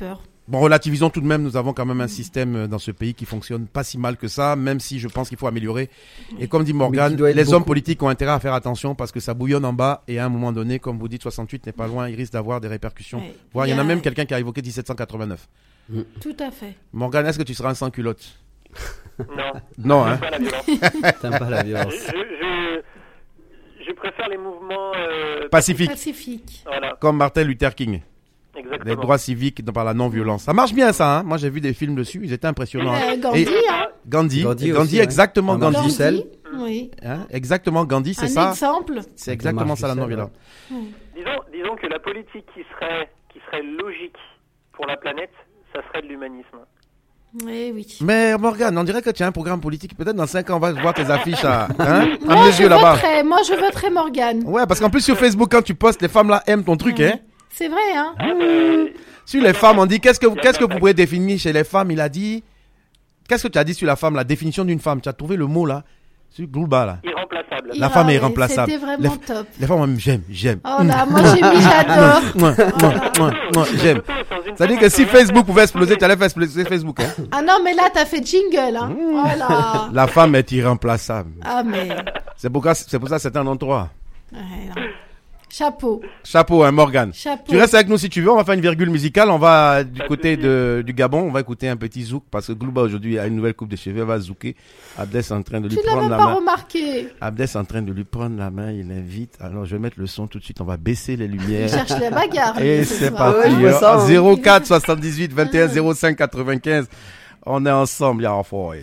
Speaker 2: Bon, relativisons tout de même, nous avons quand même un système dans ce pays qui fonctionne pas si mal que ça, même si je pense qu'il faut améliorer. Et comme dit Morgane, les beaucoup... hommes politiques ont intérêt à faire attention parce que ça bouillonne en bas et à un moment donné, comme vous dites, soixante-huit n'est pas loin, il risque d'avoir des répercussions. Ouais. Voire, il y en a même quelqu'un qui a évoqué dix-sept cent quatre-vingt-neuf.
Speaker 3: Mm. Tout à fait.
Speaker 2: Morgane, est-ce que tu seras un sans-culotte?
Speaker 5: Non.
Speaker 2: Non, hein.
Speaker 5: Pas la violence.
Speaker 4: T'aimes pas la violence.
Speaker 5: Je, je, je préfère les mouvements euh,
Speaker 2: pacifiques.
Speaker 3: Pacifiques.
Speaker 5: Voilà.
Speaker 2: Comme Martin Luther King.
Speaker 5: Exactement.
Speaker 2: Les droits civiques par la non-violence. Ça marche bien, ça. Hein. Moi, j'ai vu des films dessus. Ils étaient impressionnants.
Speaker 3: Euh, Gandhi,
Speaker 2: Et...
Speaker 3: hein.
Speaker 2: Gandhi.
Speaker 4: Gandhi,
Speaker 2: Gandhi
Speaker 4: aussi,
Speaker 2: exactement.
Speaker 4: Ouais.
Speaker 2: Gandhi.
Speaker 3: Gandhi. Oui.
Speaker 2: Hein, exactement. Gandhi, c'est
Speaker 3: Un
Speaker 2: ça.
Speaker 3: exemple.
Speaker 2: C'est exactement ça, la non-violence.
Speaker 3: Ouais.
Speaker 5: Disons, disons que la politique qui serait, qui serait logique pour la planète, ça serait de l'humanisme.
Speaker 3: Oui, oui.
Speaker 2: Mais Morgane, on dirait que tu as un programme politique. Peut-être dans cinq ans, on va voir tes affiches à. Hein,
Speaker 3: moi, je voterai, moi, je voterai Morgane.
Speaker 2: Ouais, parce qu'en plus, sur Facebook, quand tu postes, les femmes là aiment ton truc, ouais. Hein.
Speaker 3: C'est vrai, hein.
Speaker 5: Ah, ben,
Speaker 2: sur les femmes, on dit qu'est-ce que, qu'est-ce que vous pouvez définir chez les femmes? Il a dit. Qu'est-ce que tu as dit sur la femme, la définition d'une femme? Tu as trouvé le mot là? Sur Glouba là.
Speaker 5: Irremplaçable.
Speaker 2: La femme est irremplaçable.
Speaker 3: C'était vraiment
Speaker 2: les,
Speaker 3: top.
Speaker 2: Les femmes, même, j'aime, j'aime.
Speaker 3: Oh là, moi j'ai mis, j'adore.
Speaker 2: Moi, moi, moi, moi, j'aime. Ça dit que si Facebook pouvait exploser, tu allais faire exploser Facebook, hein.
Speaker 3: Ah non, mais là, t'as fait jingle, hein. Oh là.
Speaker 2: La femme est irremplaçable.
Speaker 3: Ah, mais.
Speaker 2: C'est pour, c'est pour ça que c'est un endroit.
Speaker 3: Ouais, non. Chapeau.
Speaker 2: Chapeau, hein, Morgane.
Speaker 3: Chapeau.
Speaker 2: Tu restes avec nous si tu veux. On va faire une virgule musicale. On va du côté de, du Gabon. On va écouter un petit zouk parce que Glouba aujourd'hui a une nouvelle coupe de cheveux. Elle va zouker. Abdès est en train de lui
Speaker 3: tu
Speaker 2: prendre la
Speaker 3: pas
Speaker 2: main.
Speaker 3: Remarqué.
Speaker 2: Abdès est en train de lui prendre la main. Il invite. Alors, je vais mettre le son tout de suite. On va baisser les lumières.
Speaker 3: Il cherche la bagarre.
Speaker 2: Et c'est parti.
Speaker 4: Ouais, ça, hein.
Speaker 2: zéro quatre soixante-dix-huit vingt et un zéro cinq quatre-vingt-quinze. On est ensemble. Y'a Forest.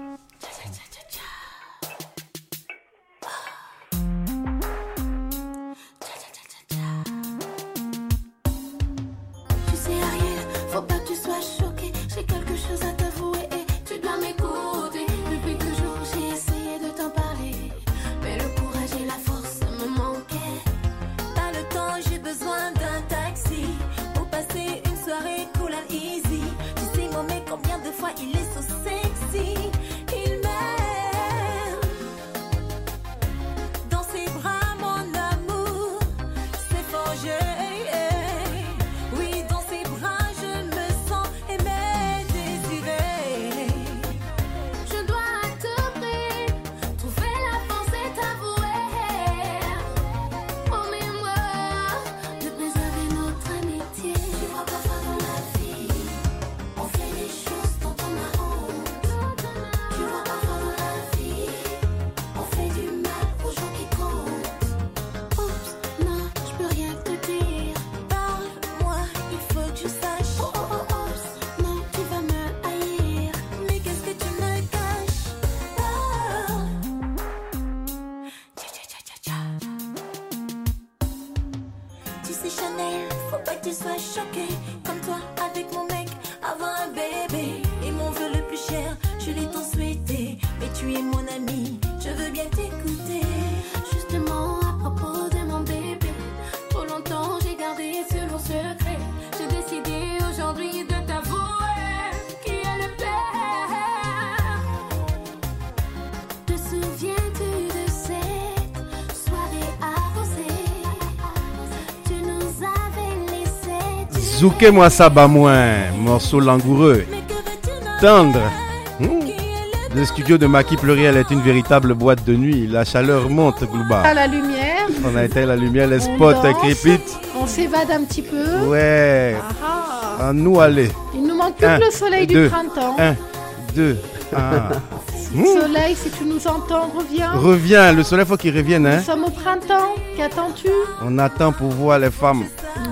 Speaker 2: Zouké-moi ça, bas moins, morceau langoureux, tendre. Mmh. Le studio de Maki Pluriel est une véritable boîte de nuit. La chaleur monte, Glouba.
Speaker 3: À la lumière.
Speaker 2: On a éteint la lumière, les spots crépitent.
Speaker 3: On s'évade un petit peu.
Speaker 2: Ouais.
Speaker 3: Ah.
Speaker 2: À nous aller.
Speaker 3: Il nous manque plus
Speaker 2: un,
Speaker 3: que le soleil
Speaker 2: deux,
Speaker 3: du printemps.
Speaker 2: Un, deux, un.
Speaker 3: Mmh. Soleil, si tu nous entends, reviens.
Speaker 2: Reviens, le soleil, faut qu'il revienne. Hein.
Speaker 3: Nous sommes au printemps. Qu'attends-tu?
Speaker 2: On attend pour voir les femmes.
Speaker 3: Ah.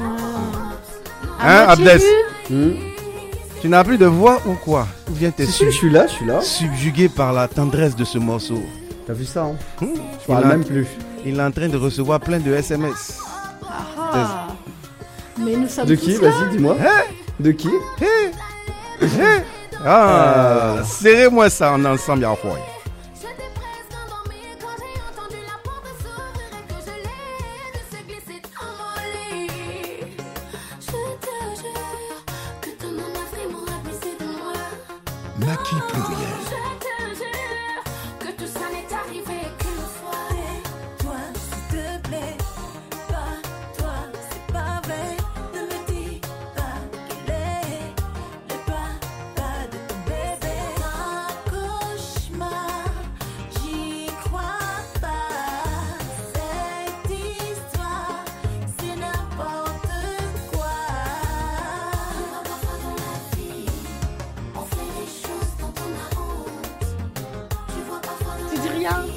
Speaker 2: Hein, Abdès?
Speaker 4: mmh.
Speaker 2: Tu n'as plus de voix ou quoi? Ou bien t'es
Speaker 4: si,
Speaker 2: sub...
Speaker 4: si, je suis là, je suis là.
Speaker 2: Subjugué par la tendresse de ce morceau.
Speaker 4: T'as vu ça, hein?
Speaker 2: mmh.
Speaker 4: Je parle même plus.
Speaker 2: Il est en train de recevoir plein de S M S.
Speaker 3: Ah. Mais nous sommes
Speaker 4: de
Speaker 3: tous
Speaker 4: qui?
Speaker 3: là.
Speaker 4: Vas-y, dis-moi.
Speaker 2: Hein?
Speaker 4: De qui?
Speaker 2: Hey. Hey. Ah, euh... serrez-moi ça en ensemble, y'a quoi.
Speaker 6: Maki Pluriel.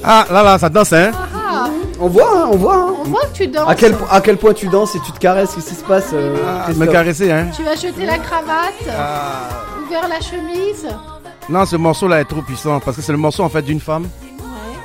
Speaker 2: Ah, là, là, ça danse, hein.
Speaker 3: Ah, ah.
Speaker 4: On voit, hein, on voit. Hein.
Speaker 3: On voit que tu danses.
Speaker 4: À quel, po- à quel point tu danses et tu te caresses, qu'est-ce qui se passe euh,
Speaker 2: Ah,
Speaker 4: Christophe
Speaker 2: me caresser, hein.
Speaker 3: Tu as jeté la cravate,
Speaker 2: Ah.
Speaker 3: ouvert la chemise.
Speaker 2: Non, ce morceau-là est trop puissant parce que c'est le morceau en fait d'une femme
Speaker 3: Ouais.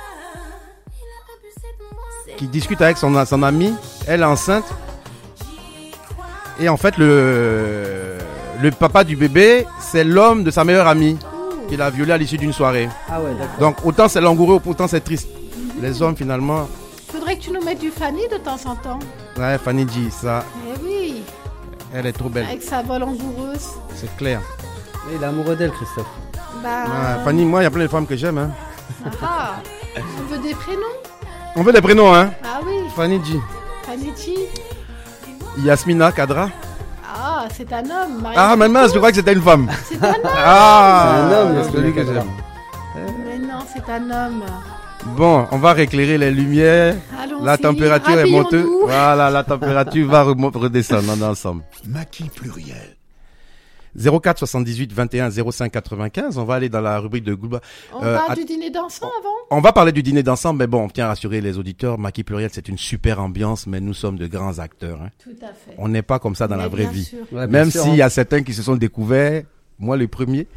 Speaker 2: qui discute avec son, son amie. Elle est enceinte. Et en fait, le, le papa du bébé, c'est l'homme de sa meilleure amie qui l'a violée à l'issue d'une soirée.
Speaker 4: Ah ouais, d'accord.
Speaker 2: Donc, autant c'est langoureux, autant c'est triste. Les hommes, finalement.
Speaker 3: Faudrait que tu nous mettes du Fanny de temps en temps.
Speaker 2: Ouais, Fanny dit ça.
Speaker 3: Eh oui,
Speaker 2: Elle est trop belle.
Speaker 3: avec sa voix langoureuse.
Speaker 2: C'est clair.
Speaker 4: Il est amoureux d'elle, Christophe.
Speaker 3: Bah,
Speaker 2: Ouais, Fanny, moi, il y a plein de femmes que j'aime. Hein.
Speaker 3: ah, on veut des prénoms.
Speaker 2: On veut des prénoms, hein.
Speaker 3: Ah oui,
Speaker 2: Fanny dit.
Speaker 3: Fanny G.
Speaker 2: Yasmina Kadra.
Speaker 3: Ah, c'est un homme. Marie
Speaker 2: Ah, maintenant, je crois que c'était une femme.
Speaker 3: C'est un homme.
Speaker 2: Ah,
Speaker 4: C'est un homme,
Speaker 2: c'est
Speaker 4: Yasmina
Speaker 2: celui que
Speaker 4: Kadra.
Speaker 2: j'aime.
Speaker 3: Mais non, c'est un homme.
Speaker 2: Bon, on va rééclairer les lumières.
Speaker 3: Allons-y.
Speaker 2: La température est montée.
Speaker 3: Habillons-nous.
Speaker 2: Voilà, la température va remo- redescendre. On est ensemble.
Speaker 6: Maquis pluriel.
Speaker 2: zéro quatre soixante-dix-huit vingt et un zéro cinq quatre-vingt-quinze. On va aller dans la rubrique de Gouba.
Speaker 3: On
Speaker 2: Euh,
Speaker 3: parle
Speaker 2: att-
Speaker 3: du dîner dansant avant.
Speaker 2: On va parler du dîner d'ensemble, mais bon, on tient à rassurer les auditeurs. Maquis pluriel, c'est une super ambiance, mais nous sommes de grands acteurs. Hein.
Speaker 3: Tout à fait.
Speaker 2: On n'est pas comme ça dans
Speaker 3: Mais
Speaker 2: la vraie
Speaker 3: bien
Speaker 2: vie.
Speaker 3: sûr.
Speaker 4: Ouais, bien
Speaker 2: Même
Speaker 4: sûr,
Speaker 2: s'il
Speaker 4: hein.
Speaker 2: y a certains qui se sont découverts, moi le premier.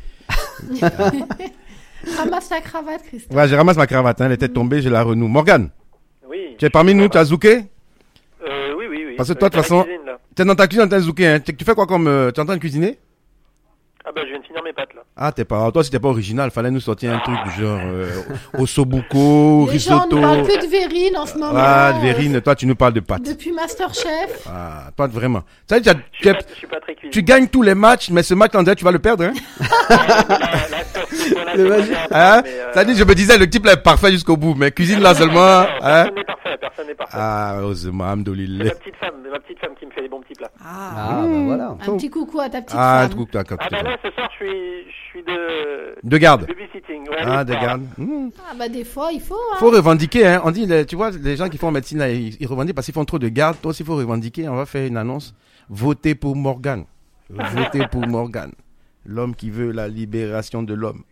Speaker 3: Ramasse la cravate, Christophe.
Speaker 2: Ouais, je ramasse ma cravate, hein, elle était tombée, je la renoue. Morgane,
Speaker 5: Oui.
Speaker 2: tu es parmi nous, tu as zouké?
Speaker 5: Euh, oui, oui, oui.
Speaker 2: Parce que
Speaker 5: Euh,
Speaker 2: toi, de toute
Speaker 5: dans la
Speaker 2: façon-
Speaker 5: cuisine, là.
Speaker 2: Tu es dans ta cuisine en train de zouker, hein. Tu tu fais quoi comme... euh, tu es en train de cuisiner?
Speaker 5: Ah bah je viens de finir mes pâtes là.
Speaker 2: Ah, t'es pas... Toi, si t'es pas original, fallait nous sortir un truc du genre... Euh, ossobuco,
Speaker 3: Les gens
Speaker 2: risotto...
Speaker 3: ne parlent que de Vérine en ce moment.
Speaker 2: Ah, Vérine, toi, tu nous parles de pâtes.
Speaker 3: Depuis Masterchef.
Speaker 2: Ah, toi, vraiment. Tu sais, tu, as-
Speaker 5: Je
Speaker 2: tu
Speaker 5: suis,
Speaker 2: es-
Speaker 5: pas, je suis pas très cuisine.
Speaker 2: tu gagnes tous les matchs, mais ce match, on dirait que tu vas le perdre, hein.
Speaker 4: Le magique.
Speaker 2: Hein? Ça dit, je me disais, le type là est parfait jusqu'au bout, mais cuisine là seulement, hein.
Speaker 5: Personne n'est parfait, personne n'est parfait.
Speaker 2: Ah, heureusement,
Speaker 5: C'est
Speaker 2: Alhamdoulilah.
Speaker 5: ma petite femme, ma petite femme qui me fait les bons petits plats.
Speaker 3: Ah,
Speaker 4: Ah, bah voilà.
Speaker 3: un petit coucou à ta petite
Speaker 2: Ah,
Speaker 3: femme.
Speaker 2: truc, t'as
Speaker 5: Ah
Speaker 2: capté.
Speaker 5: bah là ce soir je suis, je suis de
Speaker 2: De garde.
Speaker 5: babysitting. Ouais,
Speaker 2: Ah,
Speaker 5: le
Speaker 2: de
Speaker 5: soir.
Speaker 2: garde. Hmm.
Speaker 3: Ah bah des fois, il faut. Hein.
Speaker 2: Faut revendiquer, hein. On dit, les- tu vois, les gens qui font en médecine, là, ils, ils revendiquent parce qu'ils font trop de garde. Toi aussi, faut revendiquer. On va faire une annonce. Votez pour Morgane. Votez pour Morgane. L'homme qui veut la libération de l'homme.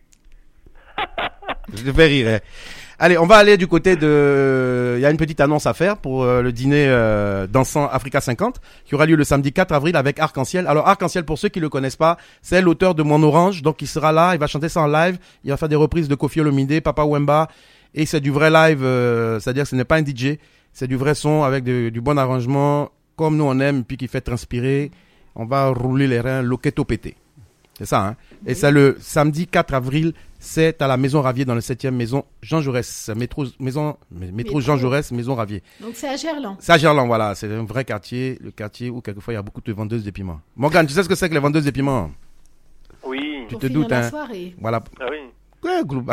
Speaker 2: Je te fais rire, hein. Allez, on va aller du côté de... Il y a une petite annonce à faire pour euh, le dîner euh, dansant Africa cinquante qui aura lieu le samedi quatre avril avec Arc-en-Ciel. Alors Arc-en-Ciel, pour ceux qui le connaissent pas, c'est l'auteur de Mon Orange. Donc il sera là, il va chanter ça en live. Il va faire des reprises de Koffi Olomide, Papa Wemba. Et c'est du vrai live, euh, c'est-à-dire que ce n'est pas un D J. C'est du vrai son avec de- du bon arrangement, comme nous on aime, puis qui fait transpirer. On va rouler les reins, loquetto pété. C'est ça, hein. Et c'est le samedi quatre avril, c'est à la Maison Ravier dans le septième maison Jean Jaurès, métro, maison, métro
Speaker 3: Métro.
Speaker 2: Jean Jaurès, Maison Ravier.
Speaker 3: Donc c'est à Gerland.
Speaker 2: C'est à Gerland, voilà. C'est un vrai quartier, le quartier où quelquefois il y a beaucoup de vendeuses de piments. Morgane, tu sais ce que c'est que les vendeuses de piments?
Speaker 5: Oui.
Speaker 2: Tu
Speaker 3: Pour
Speaker 2: te
Speaker 3: finir
Speaker 2: doutes,
Speaker 3: la
Speaker 2: hein.
Speaker 3: soirée.
Speaker 2: Voilà.
Speaker 5: Ah oui.
Speaker 2: Ouais, groupe.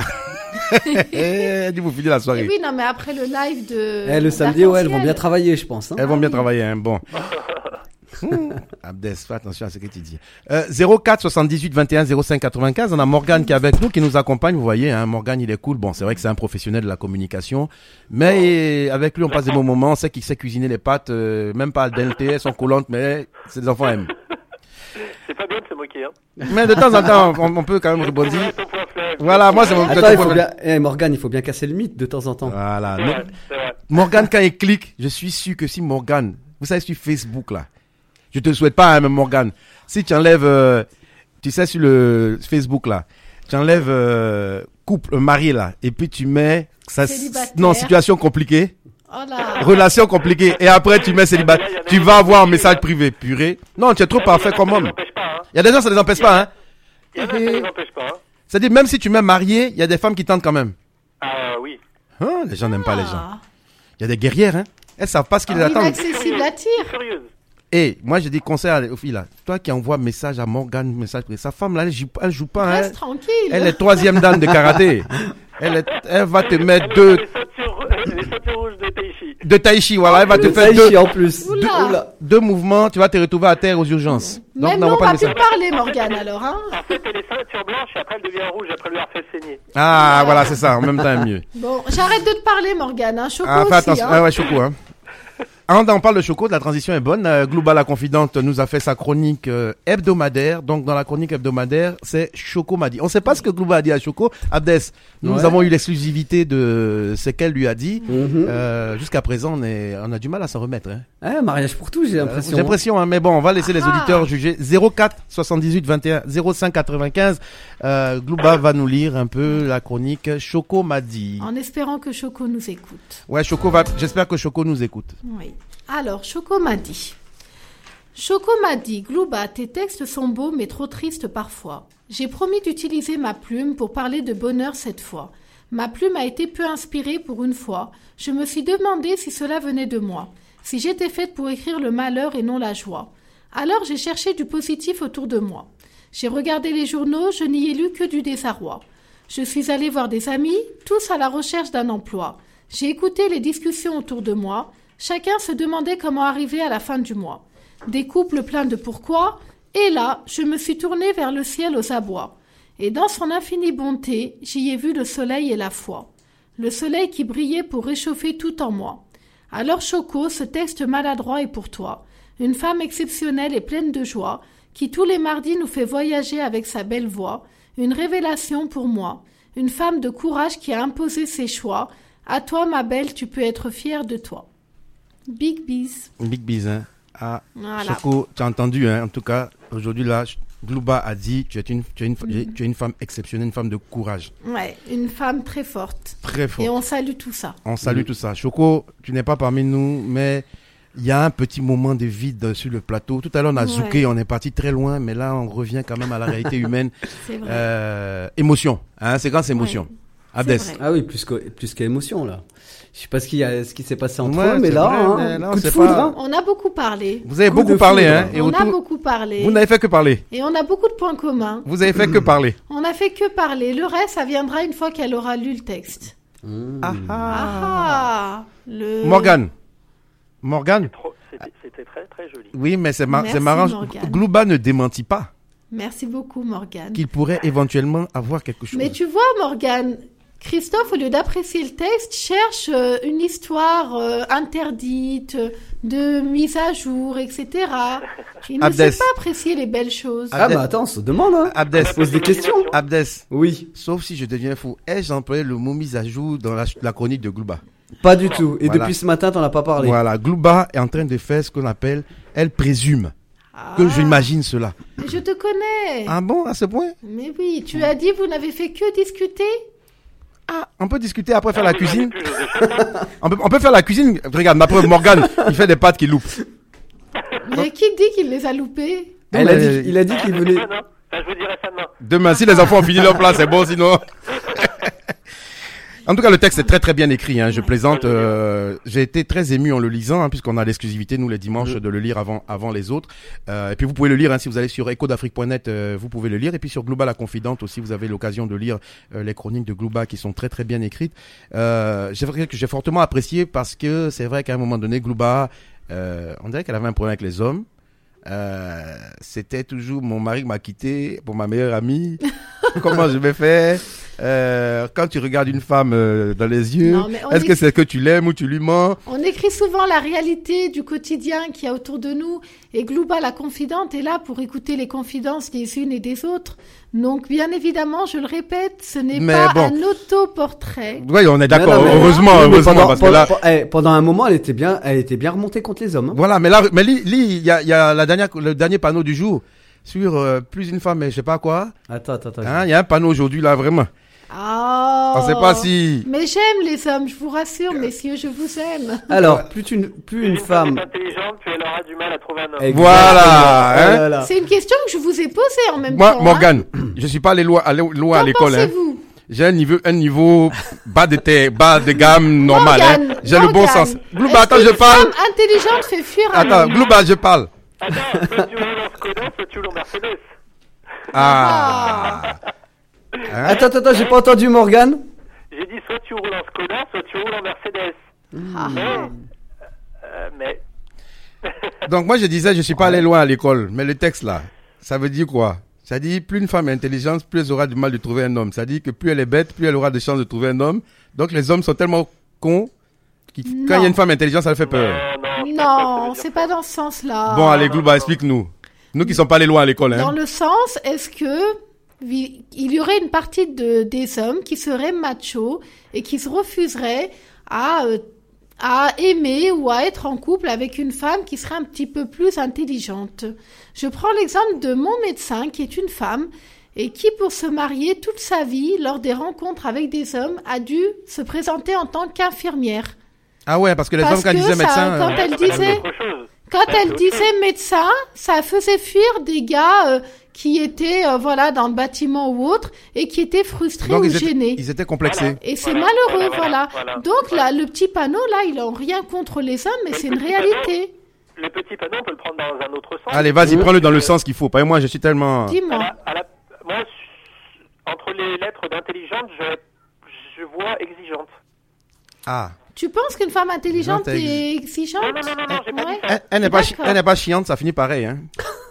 Speaker 2: Eh, dis vous finissez la
Speaker 3: Et
Speaker 2: soirée.
Speaker 3: oui, non, mais après le live de.
Speaker 4: Eh, le samedi, ouais, elles vont
Speaker 3: d'Arc-en-Ciel.
Speaker 4: bien travailler, je pense. Hein.
Speaker 2: Elles vont bien travailler, hein. Bon. Hmm. Abdes, fais attention à ce que tu dis. Euh, zéro quatre soixante-dix-huit vingt et un zéro cinq quatre-vingt-quinze. On a Morgane qui est avec nous, qui nous accompagne. Vous voyez, hein, Morgane, il est cool. Bon, c'est vrai que c'est un professionnel de la communication, mais avec lui, on passe des bons moments. On sait qu'il sait cuisiner les pâtes, euh, même pas al dente, elles sont collantes, mais ses enfants aiment.
Speaker 5: C'est pas bien de se moquer, hein.
Speaker 2: Mais de temps en temps, on, on peut quand même rebondir.
Speaker 5: C'est ton point faible.
Speaker 2: Voilà, moi, c'est mon
Speaker 4: Attends, il faut bien... Eh, Morgane, il faut bien casser le mythe de temps en temps.
Speaker 2: Voilà.
Speaker 5: C'est
Speaker 2: Non.
Speaker 5: vrai, c'est vrai.
Speaker 2: Morgane, quand il clique, je suis sûr que si Morgane, vous savez, sur Facebook, là, je te souhaite pas, hein, même Morgane, si tu enlèves, euh, tu sais, sur le Facebook, là, tu enlèves euh, couple, euh, marié, là, et puis tu mets, ça,
Speaker 3: Célibataire.
Speaker 2: non, situation compliquée,
Speaker 3: Oh là.
Speaker 2: relation compliquée, et après tu mets célibataire, tu vas avoir un message privé, purée. Non, tu es trop parfait comme
Speaker 5: Ça
Speaker 2: homme.
Speaker 5: les empêche pas, hein.
Speaker 2: Il y a des gens, ça les empêche pas, hein.
Speaker 5: Il y en a, ça les empêche pas, hein.
Speaker 2: C'est-à-dire, même si tu mets marié, il y a des femmes qui tentent quand même.
Speaker 5: Ah oui.
Speaker 2: Hein, les gens n'aiment pas les gens.
Speaker 3: Ah.
Speaker 2: Il y a des guerrières, hein. Elles savent pas ce qu'ils attendent.
Speaker 3: Inaccessible à tir.
Speaker 5: Furieuse.
Speaker 2: Et moi, j'ai des conseils aux filles là. Toi qui envoies message à Morgane, message privé. Sa femme là, elle joue, elle joue pas. Hein.
Speaker 3: Reste tranquille.
Speaker 2: Elle est troisième dame de karaté. Elle, est, elle va te mettre deux
Speaker 5: Les ceintures, les ceintures rouges de Taichi.
Speaker 2: de tai chi. Voilà, elle va te
Speaker 4: Le
Speaker 2: faire
Speaker 4: tai
Speaker 2: deux,
Speaker 4: chi en plus.
Speaker 3: Oula.
Speaker 4: Oula.
Speaker 2: deux mouvements. Tu vas te retrouver à terre aux urgences. Donc
Speaker 3: Même
Speaker 2: n'envoie
Speaker 3: non, on
Speaker 2: pas de
Speaker 3: va plus
Speaker 2: message.
Speaker 3: parler, Morgane, alors, hein.
Speaker 5: En fait, elle est ceinture blanche et après elle devient rouge après lui avoir fait saigner.
Speaker 2: Ah voilà, c'est ça. En même temps, mieux.
Speaker 3: Bon, j'arrête de te parler, Morgane, hein. Choco
Speaker 2: Ah, fais
Speaker 3: aussi,
Speaker 2: attention.
Speaker 3: hein.
Speaker 2: Ah ouais, Choco. Hein. Ah, on parle de Choco, la transition est bonne. Euh, Glooba la confidente nous a fait sa chronique euh, hebdomadaire. Donc dans la chronique hebdomadaire, c'est Choco m'a dit. On ne sait pas ce que Glooba a dit à Choco. Abdes, nous,
Speaker 4: Ouais.
Speaker 2: nous avons eu l'exclusivité de ce qu'elle lui a dit.
Speaker 4: Mhm.
Speaker 2: Euh, jusqu'à présent, on, est, on a du mal à s'en remettre. Hein.
Speaker 4: Eh, mariage pour tous, j'ai l'impression.
Speaker 2: J'ai l'impression, hein, mais bon, on va laisser les
Speaker 3: Ah.
Speaker 2: auditeurs juger. zéro quatre soixante-dix-huit vingt et un zéro cinq quatre-vingt-quinze. Euh, Glooba va nous lire un peu la chronique Choco m'a dit.
Speaker 3: En espérant que Choco nous écoute.
Speaker 2: Ouais, Choco va. J'espère que Choco nous écoute.
Speaker 3: Oui. Alors, Choco m'a dit. Choco m'a dit, Glooba, tes textes sont beaux mais trop tristes parfois. J'ai promis d'utiliser ma plume pour parler de bonheur cette fois. Ma plume a été peu inspirée pour une fois. Je me suis demandé si cela venait de moi, si j'étais faite pour écrire le malheur et non la joie. Alors j'ai cherché du positif autour de moi. J'ai regardé les journaux, je n'y ai lu que du désarroi. Je suis allée voir des amis, tous à la recherche d'un emploi. J'ai écouté les discussions autour de moi. Chacun se demandait comment arriver à la fin du mois. Des couples pleins de pourquoi, et là, je me suis tournée vers le ciel aux abois. Et dans son infinie bonté, j'y ai vu le soleil et la foi. Le soleil qui brillait pour réchauffer tout en moi. Alors Choco, ce texte maladroit est pour toi. Une femme exceptionnelle et pleine de joie, qui tous les mardis nous fait voyager avec sa belle voix. Une révélation pour moi. Une femme de courage qui a imposé ses choix. À toi, ma belle, tu peux être fière de toi. Big bis.
Speaker 2: Big bis, hein. Ah,
Speaker 3: Voilà.
Speaker 2: Choco, tu as entendu, hein. En tout cas, aujourd'hui, là, Glooba a dit, tu es une, tu es une, tu es une femme exceptionnelle, une femme de courage.
Speaker 3: Ouais, une femme très forte.
Speaker 2: Très forte.
Speaker 3: Et on salue tout ça.
Speaker 2: On salue tout ça. Choco, tu n'es pas parmi nous, mais il y a un petit moment de vide sur le plateau. Tout à l'heure, on a
Speaker 3: Ouais.
Speaker 2: zouké, on est parti très loin, mais là, on revient quand même à la réalité humaine.
Speaker 3: C'est vrai.
Speaker 2: Euh, émotion, hein, séquence émotion.
Speaker 3: Ouais.
Speaker 2: Abdes.
Speaker 3: C'est vrai.
Speaker 4: Ah oui, plus que plus qu'émotion là. Je sais pas ce qu'il y a, ce qui s'est passé entre
Speaker 2: Ouais,
Speaker 4: eux, mais
Speaker 2: c'est
Speaker 4: là,
Speaker 2: vrai,
Speaker 4: hein,
Speaker 2: mais là, on
Speaker 4: coup de
Speaker 2: sait
Speaker 4: foudre.
Speaker 2: pas.
Speaker 4: Hein.
Speaker 3: On a beaucoup parlé.
Speaker 2: Vous avez
Speaker 4: Coup
Speaker 2: beaucoup
Speaker 4: de
Speaker 2: parlé,
Speaker 4: foudre.
Speaker 2: hein, et
Speaker 3: On a
Speaker 2: autour,
Speaker 3: beaucoup parlé.
Speaker 2: vous n'avez fait que parler.
Speaker 3: Et on a beaucoup de points communs.
Speaker 2: Vous avez fait que parler.
Speaker 3: On n'a fait que parler. Le reste, ça viendra une fois qu'elle aura lu le texte.
Speaker 4: Mmh.
Speaker 2: Ah, ah.
Speaker 3: Ah, le...
Speaker 2: Morgane. Morgane.
Speaker 5: Trop- C'était c'était très très joli.
Speaker 2: Oui, mais c'est, mar-
Speaker 3: Merci,
Speaker 2: c'est marrant.
Speaker 3: Morgane.
Speaker 2: Glooba ne démentit pas
Speaker 3: Merci beaucoup, Morgane.
Speaker 2: qu'il pourrait éventuellement avoir quelque chose.
Speaker 3: Mais tu vois, Morgane, Christophe, au lieu d'apprécier le texte, cherche euh, une histoire euh, interdite, euh, de mise à jour, et cetera. Il ne
Speaker 2: Abdes.
Speaker 3: sait pas apprécier les belles choses.
Speaker 4: Ah bah attends, on se demande. Hein.
Speaker 2: Abdes.
Speaker 4: On se pose des questions.
Speaker 2: Abdes.
Speaker 4: Oui,
Speaker 2: Sauf si je deviens fou. Ai-je employé le mot mise à jour dans la, la chronique de Glooba?
Speaker 4: pas du tout. Et
Speaker 2: Voilà.
Speaker 4: depuis ce matin, t'en as pas parlé.
Speaker 2: Voilà. Glooba est en train de faire ce qu'on appelle, elle présume que
Speaker 3: Ah,
Speaker 2: j'imagine cela.
Speaker 3: mais je te connais.
Speaker 2: Ah bon, à ce point?
Speaker 3: Mais oui, tu as dit vous n'avez fait que discuter.
Speaker 2: Ah, on peut discuter après faire
Speaker 5: Ah,
Speaker 2: la
Speaker 5: vous
Speaker 2: cuisine?
Speaker 5: avez pu, José.
Speaker 2: On peut, on peut faire la cuisine. Regarde, ma preuve, Morgane, il fait des pâtes qui loupent.
Speaker 3: Mais qui dit qu'il les a loupés?
Speaker 4: Elle
Speaker 2: Non,
Speaker 4: a
Speaker 2: mais-
Speaker 4: dit, il a dit
Speaker 5: Ah,
Speaker 4: qu'il
Speaker 5: c'est
Speaker 4: venait.
Speaker 5: fun, hein. Enfin, je vous dirai ça demain.
Speaker 2: Demain, si les enfants ont fini leur plat, c'est bon, sinon. En tout cas, le texte est très très bien écrit. Hein. Je plaisante. Euh, j'ai été très ému en le lisant, hein, puisqu'on a l'exclusivité nous les dimanches de le lire avant avant les autres. Euh, et puis vous pouvez le lire hein, si vous allez sur echo d'afrique point net, euh, vous pouvez le lire. Et puis sur Glooba la confidente aussi, vous avez l'occasion de lire euh, les chroniques de Glooba qui sont très très bien écrites. Euh, j'ai vrai que j'ai fortement apprécié parce que c'est vrai qu'à un moment donné, Glooba, euh, on dirait qu'elle avait un problème avec les hommes. Euh, c'était toujours mon mari m'a quitté pour ma meilleure amie. Comment je vais faire? Euh, quand tu regardes une femme euh, dans les yeux,
Speaker 3: Non, mais on
Speaker 2: est-ce
Speaker 3: est-
Speaker 2: que c'est que tu l'aimes ou tu lui mens?
Speaker 3: On écrit souvent la réalité du quotidien qu'il y a autour de nous et Glooba la confidente est là pour écouter les confidences des unes et des autres. Donc bien évidemment, je le répète, ce n'est
Speaker 2: Mais
Speaker 3: pas
Speaker 2: bon.
Speaker 3: un autoportrait.
Speaker 2: Oui, on est d'accord.
Speaker 4: Non, non, mais-
Speaker 2: heureusement,
Speaker 4: Oui, mais
Speaker 2: heureusement,
Speaker 4: pendant,
Speaker 2: parce que
Speaker 4: pendant-
Speaker 2: là,
Speaker 4: pendant- eh, pendant un moment, elle était bien, elle était bien remontée contre les hommes. Hein.
Speaker 2: voilà. Mais là, mais lis, lis, il y a, il y a la dernière, le dernier panneau du jour sur euh, plus une femme, mais je sais pas quoi.
Speaker 4: Attends, attends, attends.
Speaker 2: Hein, il y a un panneau aujourd'hui là, vraiment.
Speaker 3: Ah.
Speaker 2: On sait pas si.
Speaker 3: Mais j'aime les hommes, je vous rassure, messieurs, je vous aime.
Speaker 4: Alors, plus une, plus une femme.
Speaker 5: est intelligente, plus elle aura du mal à trouver un homme.
Speaker 4: Exactement.
Speaker 2: Voilà, hein.
Speaker 4: Oh là là.
Speaker 3: C'est une question que je vous ai posée en même
Speaker 2: Moi,
Speaker 3: temps.
Speaker 2: Morgane, je suis pas allé loin, allé loin à
Speaker 3: Qu'en
Speaker 2: l'école. Hein.
Speaker 3: pensez-vous?
Speaker 2: J'ai un niveau, un niveau bas de terre, bas de gamme normal.
Speaker 3: Morgane,
Speaker 2: Hein. J'ai le bon
Speaker 3: Morgane,
Speaker 2: sens. Glooba,
Speaker 3: est-ce
Speaker 2: attends, je
Speaker 3: qu'une
Speaker 2: parle.
Speaker 3: femme intelligente fait fuir un
Speaker 2: Attends,
Speaker 3: homme.
Speaker 2: Glooba, je parle.
Speaker 5: Attends, soit tu roules en Skoda, soit tu roules en Mercedes.
Speaker 2: Ah. Hein?
Speaker 4: Attends, attends, attends, j'ai pas entendu Morgane.
Speaker 5: J'ai dit soit tu roules en Skoda, soit tu roules en Mercedes.
Speaker 3: Ah.
Speaker 5: Mais, euh, mais
Speaker 2: Donc moi je disais je suis pas allé loin à l'école, mais le texte là, ça veut dire quoi? Ça dit plus une femme est intelligente, plus elle aura du mal de trouver un homme. Ça dit que plus elle est bête, plus elle aura de chances de trouver un homme. Donc les hommes sont tellement cons, qu'ils- quand il y a une femme intelligente, ça leur fait peur.
Speaker 5: non, non, je sais pas ce que ça
Speaker 3: Non,
Speaker 5: veut dire,
Speaker 3: c'est
Speaker 5: ça.
Speaker 3: pas dans ce sens-là.
Speaker 2: Bon, allez,
Speaker 5: non,
Speaker 2: Glouba,
Speaker 5: non.
Speaker 2: explique-nous. Nous qui sommes pas allés loin à l'école,
Speaker 3: Dans
Speaker 2: hein.
Speaker 3: le sens, est-ce que vi- il y aurait une partie de, des hommes qui seraient machos et qui se refuseraient à, euh, à aimer ou à être en couple avec une femme qui serait un petit peu plus intelligente. Je prends l'exemple de mon médecin qui est une femme et qui, pour se marier toute sa vie, lors des rencontres avec des hommes, a dû se présenter en tant qu'infirmière.
Speaker 2: Ah ouais, parce que les
Speaker 3: Parce
Speaker 2: hommes, quand ils
Speaker 3: que
Speaker 2: disaient
Speaker 3: ça-
Speaker 2: médecin...
Speaker 3: quand
Speaker 2: euh,
Speaker 3: elle
Speaker 5: Ça peut être
Speaker 3: disait-
Speaker 5: autre chose.
Speaker 3: Quand
Speaker 5: Ça, c'est
Speaker 3: elle
Speaker 5: autre
Speaker 3: disait
Speaker 5: chose.
Speaker 3: médecin, ça faisait fuir des gars euh, qui étaient euh, voilà dans le bâtiment ou autre et qui étaient frustrés
Speaker 2: Donc,
Speaker 3: ou
Speaker 2: ils étaient,
Speaker 3: gênés.
Speaker 2: ils étaient complexés.
Speaker 3: Et c'est
Speaker 5: Voilà,
Speaker 3: malheureux,
Speaker 5: voilà,
Speaker 3: voilà.
Speaker 5: voilà, voilà.
Speaker 3: Donc
Speaker 5: Voilà.
Speaker 3: là, le petit panneau là, il a rien contre les hommes, mais
Speaker 5: Le
Speaker 3: c'est une
Speaker 5: petit
Speaker 3: réalité.
Speaker 5: Le petit panneau, on peut le prendre dans un autre sens.
Speaker 2: Allez, vas-y,
Speaker 4: Mmh.
Speaker 2: prends-le dans le sens qu'il faut. Pas moi, je suis tellement...
Speaker 5: À
Speaker 3: Dis-moi.
Speaker 5: la- à la- moi, je- entre les lettres d'intelligente, je, je vois exigeante.
Speaker 2: Ah.
Speaker 3: Tu penses qu'une femme intelligente
Speaker 2: Exigeante,
Speaker 3: est exigeante?
Speaker 5: Non, non, non, non, non, j'ai pas
Speaker 3: Ouais.
Speaker 5: dit ça.
Speaker 2: Elle, elle n'est pas, chi-
Speaker 3: D'accord.
Speaker 2: elle n'est pas chiante, ça finit pareil, hein.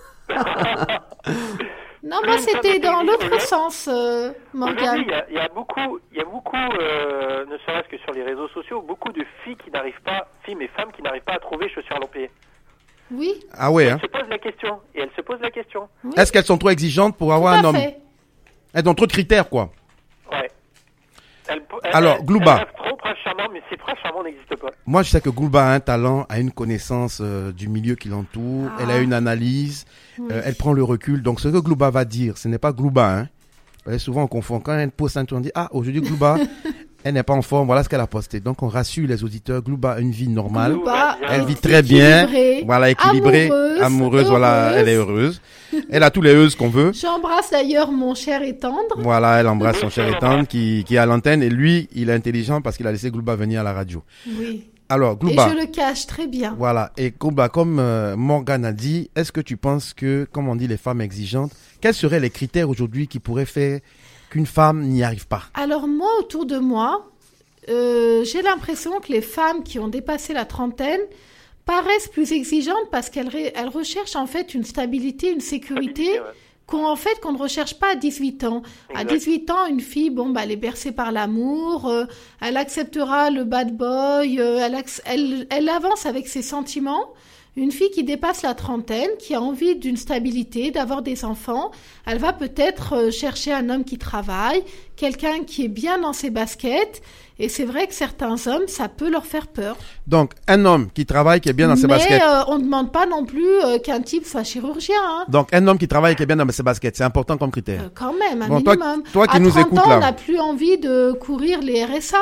Speaker 3: Non, moi
Speaker 5: Une femme
Speaker 3: c'était dans
Speaker 5: intelligente,
Speaker 3: l'autre
Speaker 5: ouais.
Speaker 3: sens, euh,
Speaker 5: Aujourd'hui,
Speaker 3: Morgane.
Speaker 5: il y a, il y a beaucoup, il y a beaucoup euh, ne serait-ce que sur les réseaux sociaux, beaucoup de filles qui n'arrivent pas, filles mais femmes qui n'arrivent pas à trouver chaussures à l'empire.
Speaker 3: Oui,
Speaker 2: Ah ouais, hein.
Speaker 5: Elles se posent la question, et elles se posent la question.
Speaker 3: oui.
Speaker 2: Est-ce qu'elles sont trop exigeantes pour
Speaker 3: Tout
Speaker 2: avoir un
Speaker 3: à
Speaker 2: homme?
Speaker 3: fait.
Speaker 2: Elles ont trop de critères, quoi.
Speaker 5: Ouais. Elles, elles,
Speaker 2: Alors,
Speaker 5: elles-
Speaker 2: Glouba.
Speaker 5: elles rêvent trop prince charmant, mais ces princes charmants n'existent pas.
Speaker 2: Moi, je sais que Glouba a un talent, a une connaissance euh, du milieu qui l'entoure.
Speaker 3: Ah.
Speaker 2: Elle a une analyse.
Speaker 3: Oui.
Speaker 2: euh, elle prend le recul. Donc, ce que Glouba va dire, ce n'est pas Glouba, hein. Euh, souvent, on confond. Quand elle poste un truc, on dit, ah, aujourd'hui, Glouba, elle n'est pas en forme. Voilà ce qu'elle a posté. Donc, on rassure les auditeurs. Glouba a une vie normale.
Speaker 3: Glouba
Speaker 5: Elle
Speaker 2: Elle
Speaker 3: est
Speaker 2: vit très bien.
Speaker 3: équilibrée,
Speaker 2: Voilà, équilibrée.
Speaker 3: amoureuse,
Speaker 2: Amoureuse, voilà,
Speaker 3: heureuse.
Speaker 2: elle est heureuse. Elle a tous les heureuses qu'on veut.
Speaker 3: J'embrasse d'ailleurs mon cher et tendre.
Speaker 2: Voilà, elle embrasse son
Speaker 5: Oui,
Speaker 2: cher
Speaker 5: je
Speaker 2: et tendre qui, qui est à l'antenne. Et lui, il est intelligent parce qu'il a laissé Glouba venir à la radio.
Speaker 3: Oui.
Speaker 2: Alors,
Speaker 3: Et
Speaker 2: Glouba.
Speaker 3: je le cache très bien.
Speaker 2: Voilà. Et Glouba, comme euh, Morgane a dit, est-ce que tu penses que, comme on dit, les femmes exigeantes, quels seraient les critères aujourd'hui qui pourraient faire qu'une femme n'y arrive pas?
Speaker 3: Alors moi, autour de moi, euh, j'ai l'impression que les femmes qui ont dépassé la trentaine paraissent plus exigeantes parce qu'elles ré- elles recherchent en fait une stabilité, une sécurité
Speaker 5: Ouais.
Speaker 3: qu'on en fait qu'on ne recherche pas à dix-huit ans. À
Speaker 5: Exact.
Speaker 3: dix-huit ans, une fille, bon bah elle est bercée par l'amour, euh, elle acceptera le bad boy, euh, elle, ac- elle, elle avance avec ses sentiments. Une fille qui dépasse la trentaine, qui a envie d'une stabilité, d'avoir des enfants, elle va peut-être euh, chercher un homme qui travaille, quelqu'un qui est bien dans ses baskets. Et c'est vrai que certains hommes, ça peut leur faire peur.
Speaker 2: Donc, un homme qui travaille, qui est bien dans ses
Speaker 3: Mais
Speaker 2: baskets.
Speaker 3: euh, on ne demande pas non plus euh, qu'un type soit chirurgien. Hein.
Speaker 2: Donc, un homme qui travaille, qui est bien dans ses baskets. C'est important comme critère.
Speaker 3: Euh, quand même, un
Speaker 2: Bon, toi-
Speaker 3: minimum.
Speaker 2: toi qui
Speaker 3: à
Speaker 2: nous
Speaker 3: trente
Speaker 2: écoutes,
Speaker 3: ans,
Speaker 2: là.
Speaker 3: on n'a plus envie de courir les R S A.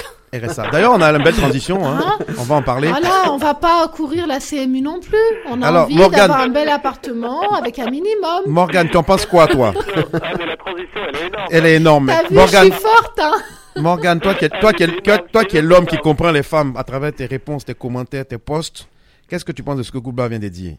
Speaker 2: R S A. D'ailleurs, on a une belle transition. Hein. On va en parler.
Speaker 3: Voilà, on va pas courir la C M U non plus. On a
Speaker 2: Alors,
Speaker 3: envie
Speaker 2: Morgane.
Speaker 3: d'avoir un bel appartement avec un minimum.
Speaker 2: Morgane, tu en penses quoi, toi?
Speaker 5: Ah, mais la transition, elle est énorme.
Speaker 2: Elle est énorme.
Speaker 3: T'as vu,
Speaker 2: Morgane,
Speaker 3: je suis forte, hein.
Speaker 2: Morgane, toi qui es, toi qui es, toi, toi qui es l'homme qui comprend les femmes à travers tes réponses, tes commentaires, tes posts, qu'est-ce que tu penses de ce que Glouba vient de dire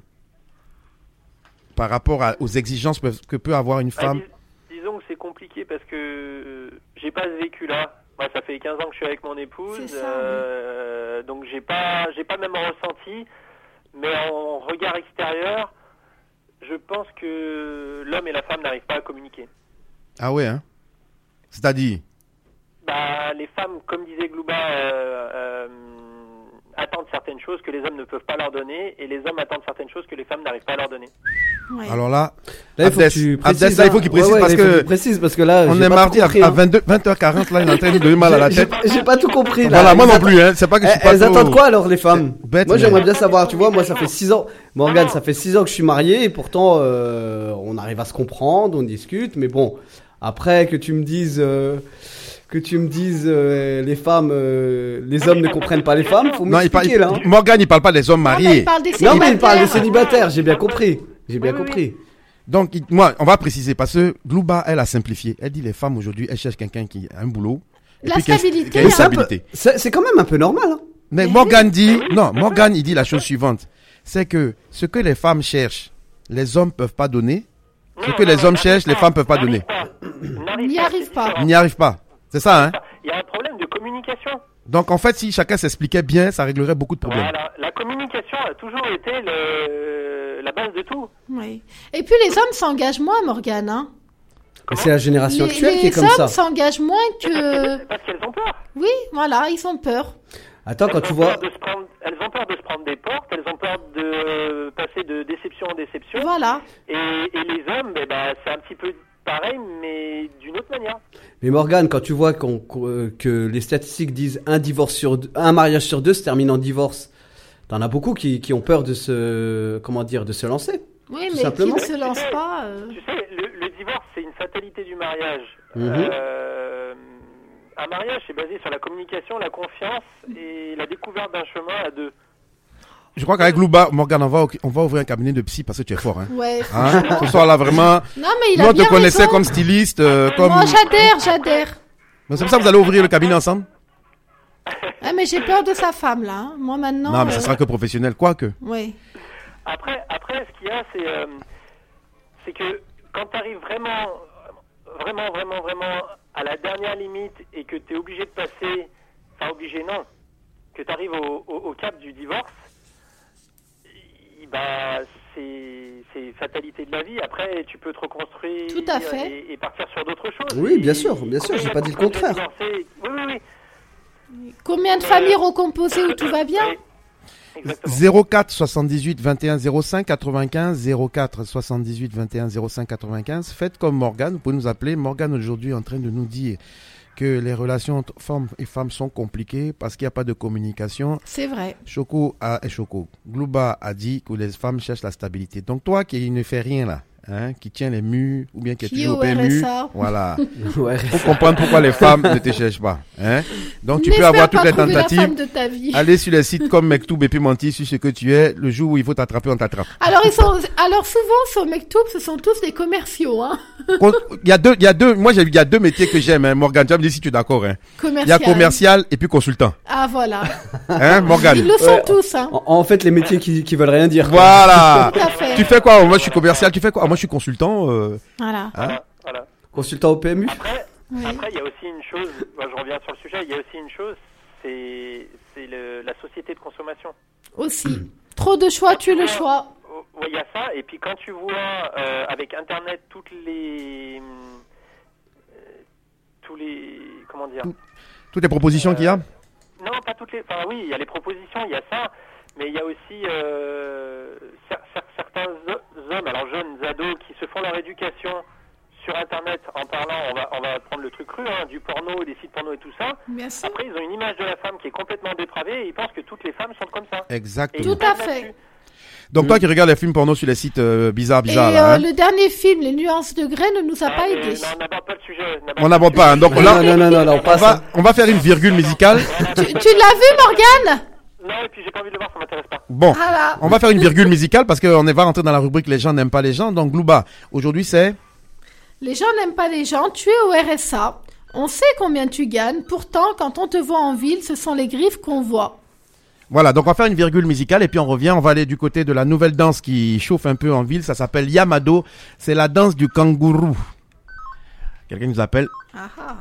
Speaker 2: par rapport à- aux exigences que, que peut avoir une
Speaker 5: Bah,
Speaker 2: femme?
Speaker 5: dis- disons que c'est compliqué parce que euh, j'ai pas ce vécu-là. Moi, ça fait quinze ans que je suis avec mon épouse,
Speaker 3: C'est ça,
Speaker 5: euh, donc j'ai pas, j'ai pas même ressenti. Mais en regard extérieur, je pense que l'homme et la femme n'arrivent pas à communiquer.
Speaker 2: Ah ouais, hein? C'est-à-dire?
Speaker 5: Bah, les femmes, comme disait Glouba, euh, euh, attendent certaines choses que les hommes ne peuvent pas leur donner, et les hommes attendent certaines choses que les femmes n'arrivent pas à leur donner.
Speaker 3: Ouais.
Speaker 2: Alors là,
Speaker 4: Là, il faut
Speaker 2: Abdes,
Speaker 4: que tu
Speaker 2: Abdes,
Speaker 4: précises.
Speaker 2: là, il
Speaker 4: hein.
Speaker 2: faut qu'il précise
Speaker 4: Ouais, ouais,
Speaker 2: parce
Speaker 4: là, il faut
Speaker 2: que
Speaker 4: qu'il précise parce que là,
Speaker 2: on
Speaker 4: j'ai
Speaker 2: est
Speaker 4: pas
Speaker 2: mardi
Speaker 4: tout
Speaker 2: à,
Speaker 4: compris,
Speaker 2: à
Speaker 4: hein.
Speaker 2: vingt-deux vingt heures quarante, là, il est en train de nous donner mal à la
Speaker 4: J'ai-
Speaker 2: tête.
Speaker 4: J'ai pas tout compris. là.
Speaker 2: Voilà, moi
Speaker 4: Elles
Speaker 2: non
Speaker 4: attendent-
Speaker 2: plus, hein. C'est pas que je suis
Speaker 4: Elles,
Speaker 2: pas
Speaker 4: elles
Speaker 2: trop-
Speaker 4: attendent quoi alors les femmes?
Speaker 2: Bête,
Speaker 4: Moi
Speaker 2: mais-
Speaker 4: j'aimerais bien savoir, tu vois, moi ça fait six ans, Morgane,
Speaker 5: Non.
Speaker 4: ça fait six ans que je suis marié et pourtant euh, on arrive à se comprendre, on discute, mais bon, après que tu me dises euh, que tu me dises euh, les femmes, euh, les hommes ne comprennent pas les femmes, faut
Speaker 2: Non, il parle,
Speaker 4: m'expliquer là. hein.
Speaker 2: Morgane, il parle pas des hommes
Speaker 3: Non, mais
Speaker 2: mariés.
Speaker 3: il parle des
Speaker 4: Non mais il parle des
Speaker 3: célibataires.
Speaker 4: célibataires, j'ai bien compris, j'ai bien
Speaker 5: Oui, oui,
Speaker 4: compris.
Speaker 2: Donc, il- moi, on va préciser parce que Glouba, elle a simplifié. Elle dit les femmes aujourd'hui, elles cherchent quelqu'un qui a un boulot. et
Speaker 3: La
Speaker 2: puis qui a-
Speaker 3: stabilité,
Speaker 2: qui a une
Speaker 3: hein.
Speaker 4: C'est un peu-
Speaker 2: stabilité.
Speaker 4: C'est c'est quand même un peu normal. Hein.
Speaker 2: Mais
Speaker 3: Mais
Speaker 2: Morgane dit, non, Morgane, il dit la chose suivante. C'est que ce que les femmes cherchent, les hommes peuvent pas donner. Ce
Speaker 5: Non,
Speaker 2: que les
Speaker 5: non,
Speaker 2: hommes
Speaker 5: n'arrive
Speaker 2: cherchent, les
Speaker 5: pas,
Speaker 2: femmes peuvent pas
Speaker 5: n'arrive
Speaker 2: donner.
Speaker 5: pas, n'arrive
Speaker 3: N'y
Speaker 5: pas,
Speaker 3: arrive
Speaker 5: c'est
Speaker 3: pas.
Speaker 5: différent.
Speaker 2: Ils n'y arrivent pas. C'est ça, hein?
Speaker 5: Il y a un problème de communication.
Speaker 2: Donc, en fait, si chacun s'expliquait bien, ça réglerait beaucoup de problèmes.
Speaker 5: Voilà. La communication a toujours été le- la base de tout.
Speaker 3: Oui. Et puis les hommes s'engagent moins, Morgane. Hein.
Speaker 4: Mais c'est la génération
Speaker 3: Les,
Speaker 4: actuelle qui est
Speaker 3: les
Speaker 4: comme
Speaker 3: hommes
Speaker 4: ça.
Speaker 3: s'engagent moins
Speaker 5: Parce
Speaker 3: que...
Speaker 5: qu'elles- parce qu'elles ont peur.
Speaker 3: Oui, voilà, ils ont peur.
Speaker 4: Attends,
Speaker 5: elles
Speaker 4: quand tu
Speaker 5: ont
Speaker 4: vois...
Speaker 5: peur de se prendre, elles ont peur de se prendre des portes, elles ont peur de euh, passer de déception en déception.
Speaker 3: Voilà.
Speaker 5: Et, et les hommes, eh ben, c'est un petit peu pareil, mais d'une autre manière.
Speaker 4: Mais Morgane, quand tu vois qu'on, qu'on- euh, que les statistiques disent un divorce sur deux, un mariage sur deux se termine en divorce, t'en as beaucoup qui, qui ont peur de se, comment dire, de se lancer.
Speaker 3: Oui,
Speaker 4: Tout
Speaker 3: mais
Speaker 4: simplement.
Speaker 3: qui ne se lance pas. euh,
Speaker 5: Tu sais, le, le divorce, c'est une fatalité du mariage.
Speaker 4: Mhm.
Speaker 5: Euh, un mariage, c'est basé sur la communication, la confiance et la découverte d'un chemin à deux.
Speaker 2: Je crois qu'avec Louba, Morgane, on va, on va ouvrir un cabinet de psy parce que tu es fort. Hein.
Speaker 3: Ouais.
Speaker 2: Hein Ce soir-là, vraiment.
Speaker 3: Non, mais il
Speaker 2: Nous,
Speaker 3: a
Speaker 2: on te
Speaker 3: bien
Speaker 2: connaissait
Speaker 3: raison.
Speaker 2: comme styliste, euh, comme.
Speaker 3: Moi, j'adhère, j'adhère.
Speaker 2: Mais c'est pour ça que vous allez ouvrir le cabinet ensemble.
Speaker 3: Ah, mais j'ai peur de sa femme, là. hein. Moi, maintenant...
Speaker 2: Non, mais
Speaker 3: euh,
Speaker 2: ça sera que professionnel, quoique.
Speaker 3: Oui.
Speaker 5: Après, après, ce qu'il y a, c'est, euh, c'est que quand tu arrives vraiment, vraiment, vraiment, vraiment à la dernière limite et que tu es obligé de passer, enfin obligé non, que tu arrives au, au, au cap du divorce, y- bah, c'est, c'est fatalité de la vie. Après, tu peux te reconstruire
Speaker 3: Tout à fait.
Speaker 5: Et, et partir sur d'autres choses.
Speaker 4: Oui, bien
Speaker 5: Et-
Speaker 4: sûr, bien sûr, j'ai
Speaker 5: combien
Speaker 4: pas
Speaker 5: de
Speaker 4: dit le
Speaker 5: couples ont
Speaker 4: contraire.
Speaker 5: divorcé Oui, oui, oui.
Speaker 3: Combien de familles recomposées où tout va bien?
Speaker 5: Oui, exactement.
Speaker 2: zéro quatre soixante-dix-huit vingt et un zéro cinq quatre-vingt-quinze zéro quatre soixante-dix-huit vingt et un zéro cinq quatre-vingt-quinze. Faites comme Morgane, vous pouvez nous appeler. Morgane aujourd'hui est en train de nous dire que les relations entre femmes et femmes sont compliquées parce qu'il n'y a pas de communication.
Speaker 3: C'est vrai.
Speaker 2: Choco a, et Choco, Glouba a dit que les femmes cherchent la stabilité. Donc toi qui ne fais rien là, hein, qui tient les murs ou bien qui est
Speaker 3: Qui est
Speaker 2: toujours
Speaker 3: au
Speaker 2: au P M U,
Speaker 3: R S A.
Speaker 2: voilà.
Speaker 4: Ouais.
Speaker 2: Faut comprendre pourquoi les femmes ne te cherchent pas. Hein. Donc tu peux
Speaker 3: N'espère
Speaker 2: avoir
Speaker 3: pas
Speaker 2: toutes les
Speaker 3: trouver la
Speaker 2: tentatives.
Speaker 3: femme de ta vie.
Speaker 2: Allez sur les sites comme Mektoub et puis mentir sur ce que tu es. Le jour où il faut t'attraper, on t'attrape.
Speaker 3: Alors, ils sont, alors souvent, sur Mektoub, ce sont tous des commerciaux, hein.
Speaker 2: Con- Il y a deux, il y a deux, moi j'ai, il y a deux métiers que j'aime, hein. Morgane, tu vas me dire si tu es d'accord, hein. Il y
Speaker 3: Commercial.
Speaker 2: a commercial et puis consultant.
Speaker 3: Ah, voilà.
Speaker 2: Hein, Morgane?
Speaker 3: Ils le sont
Speaker 4: Ouais.
Speaker 3: tous, hein.
Speaker 4: En, en fait, les métiers qui, qui veulent rien dire. quoi.
Speaker 2: Voilà.
Speaker 3: Tout à fait.
Speaker 2: Tu fais quoi? Moi je suis commercial, tu fais quoi? Ah, moi je suis consultant, euh,
Speaker 3: Voilà.
Speaker 2: hein.
Speaker 5: Voilà, voilà.
Speaker 4: Consultant au P M U.
Speaker 5: Après,
Speaker 3: Oui.
Speaker 5: après, il y a aussi une chose, moi, je reviens sur le sujet, il y a aussi une chose, c'est, c'est le, la société de consommation.
Speaker 3: Aussi. Trop de choix, tue le choix.
Speaker 5: Oh, ouais, il y a ça, et puis quand tu vois euh, avec Internet toutes les... euh, tous les... comment dire
Speaker 2: Toutes les propositions qu'il y a?
Speaker 5: Non, pas toutes les... Enfin oui, il y a les propositions, il y a ça, mais il y a aussi euh, cer- cer- certains ho- hommes, alors jeunes ados, qui se font leur éducation sur Internet en parlant, on va, on va prendre le truc cru, hein, du porno, des sites porno et tout ça.
Speaker 3: Bien sûr.
Speaker 5: Après, ils ont une image de la femme qui est complètement dépravée et ils pensent que toutes les femmes sont comme ça. Et
Speaker 2: Exactement.
Speaker 5: ils
Speaker 3: Tout à
Speaker 5: prennent
Speaker 3: fait.
Speaker 5: là-dessus.
Speaker 2: Donc toi qui regardes les films porno sur les sites euh, bizarres,
Speaker 3: Et
Speaker 2: bizarres,
Speaker 3: euh,
Speaker 2: là, hein.
Speaker 3: le dernier film, Les Nuances de Grey, ne nous a
Speaker 5: Ah,
Speaker 3: pas
Speaker 5: mais
Speaker 3: aidés.
Speaker 5: non, on n'aborde pas le sujet.
Speaker 2: On n'aborde pas, hein. Donc
Speaker 4: Non,
Speaker 2: là,
Speaker 4: non, non, non, non,
Speaker 2: on
Speaker 4: pas
Speaker 2: va,
Speaker 4: ça.
Speaker 2: on va faire une virgule musicale.
Speaker 3: Tu, tu l'as vu, Morgane?
Speaker 5: Non, et puis j'ai pas envie de le voir, ça m'intéresse pas.
Speaker 2: Bon.
Speaker 3: Voilà.
Speaker 2: On va faire une virgule musicale parce qu'on va rentrer dans la rubrique les gens n'aiment pas les gens. Donc Glouba, aujourd'hui c'est...
Speaker 3: Les gens n'aiment pas les gens, tu es au R S A. On sait combien tu gagnes, pourtant, quand on te voit en ville, ce sont les griffes qu'on voit.
Speaker 2: Voilà, donc on va faire une virgule musicale et puis on revient, on va aller du côté de la nouvelle danse qui chauffe un peu en ville, ça s'appelle Yamado, c'est la danse du kangourou. Quelqu'un nous appelle?
Speaker 3: Ah ah.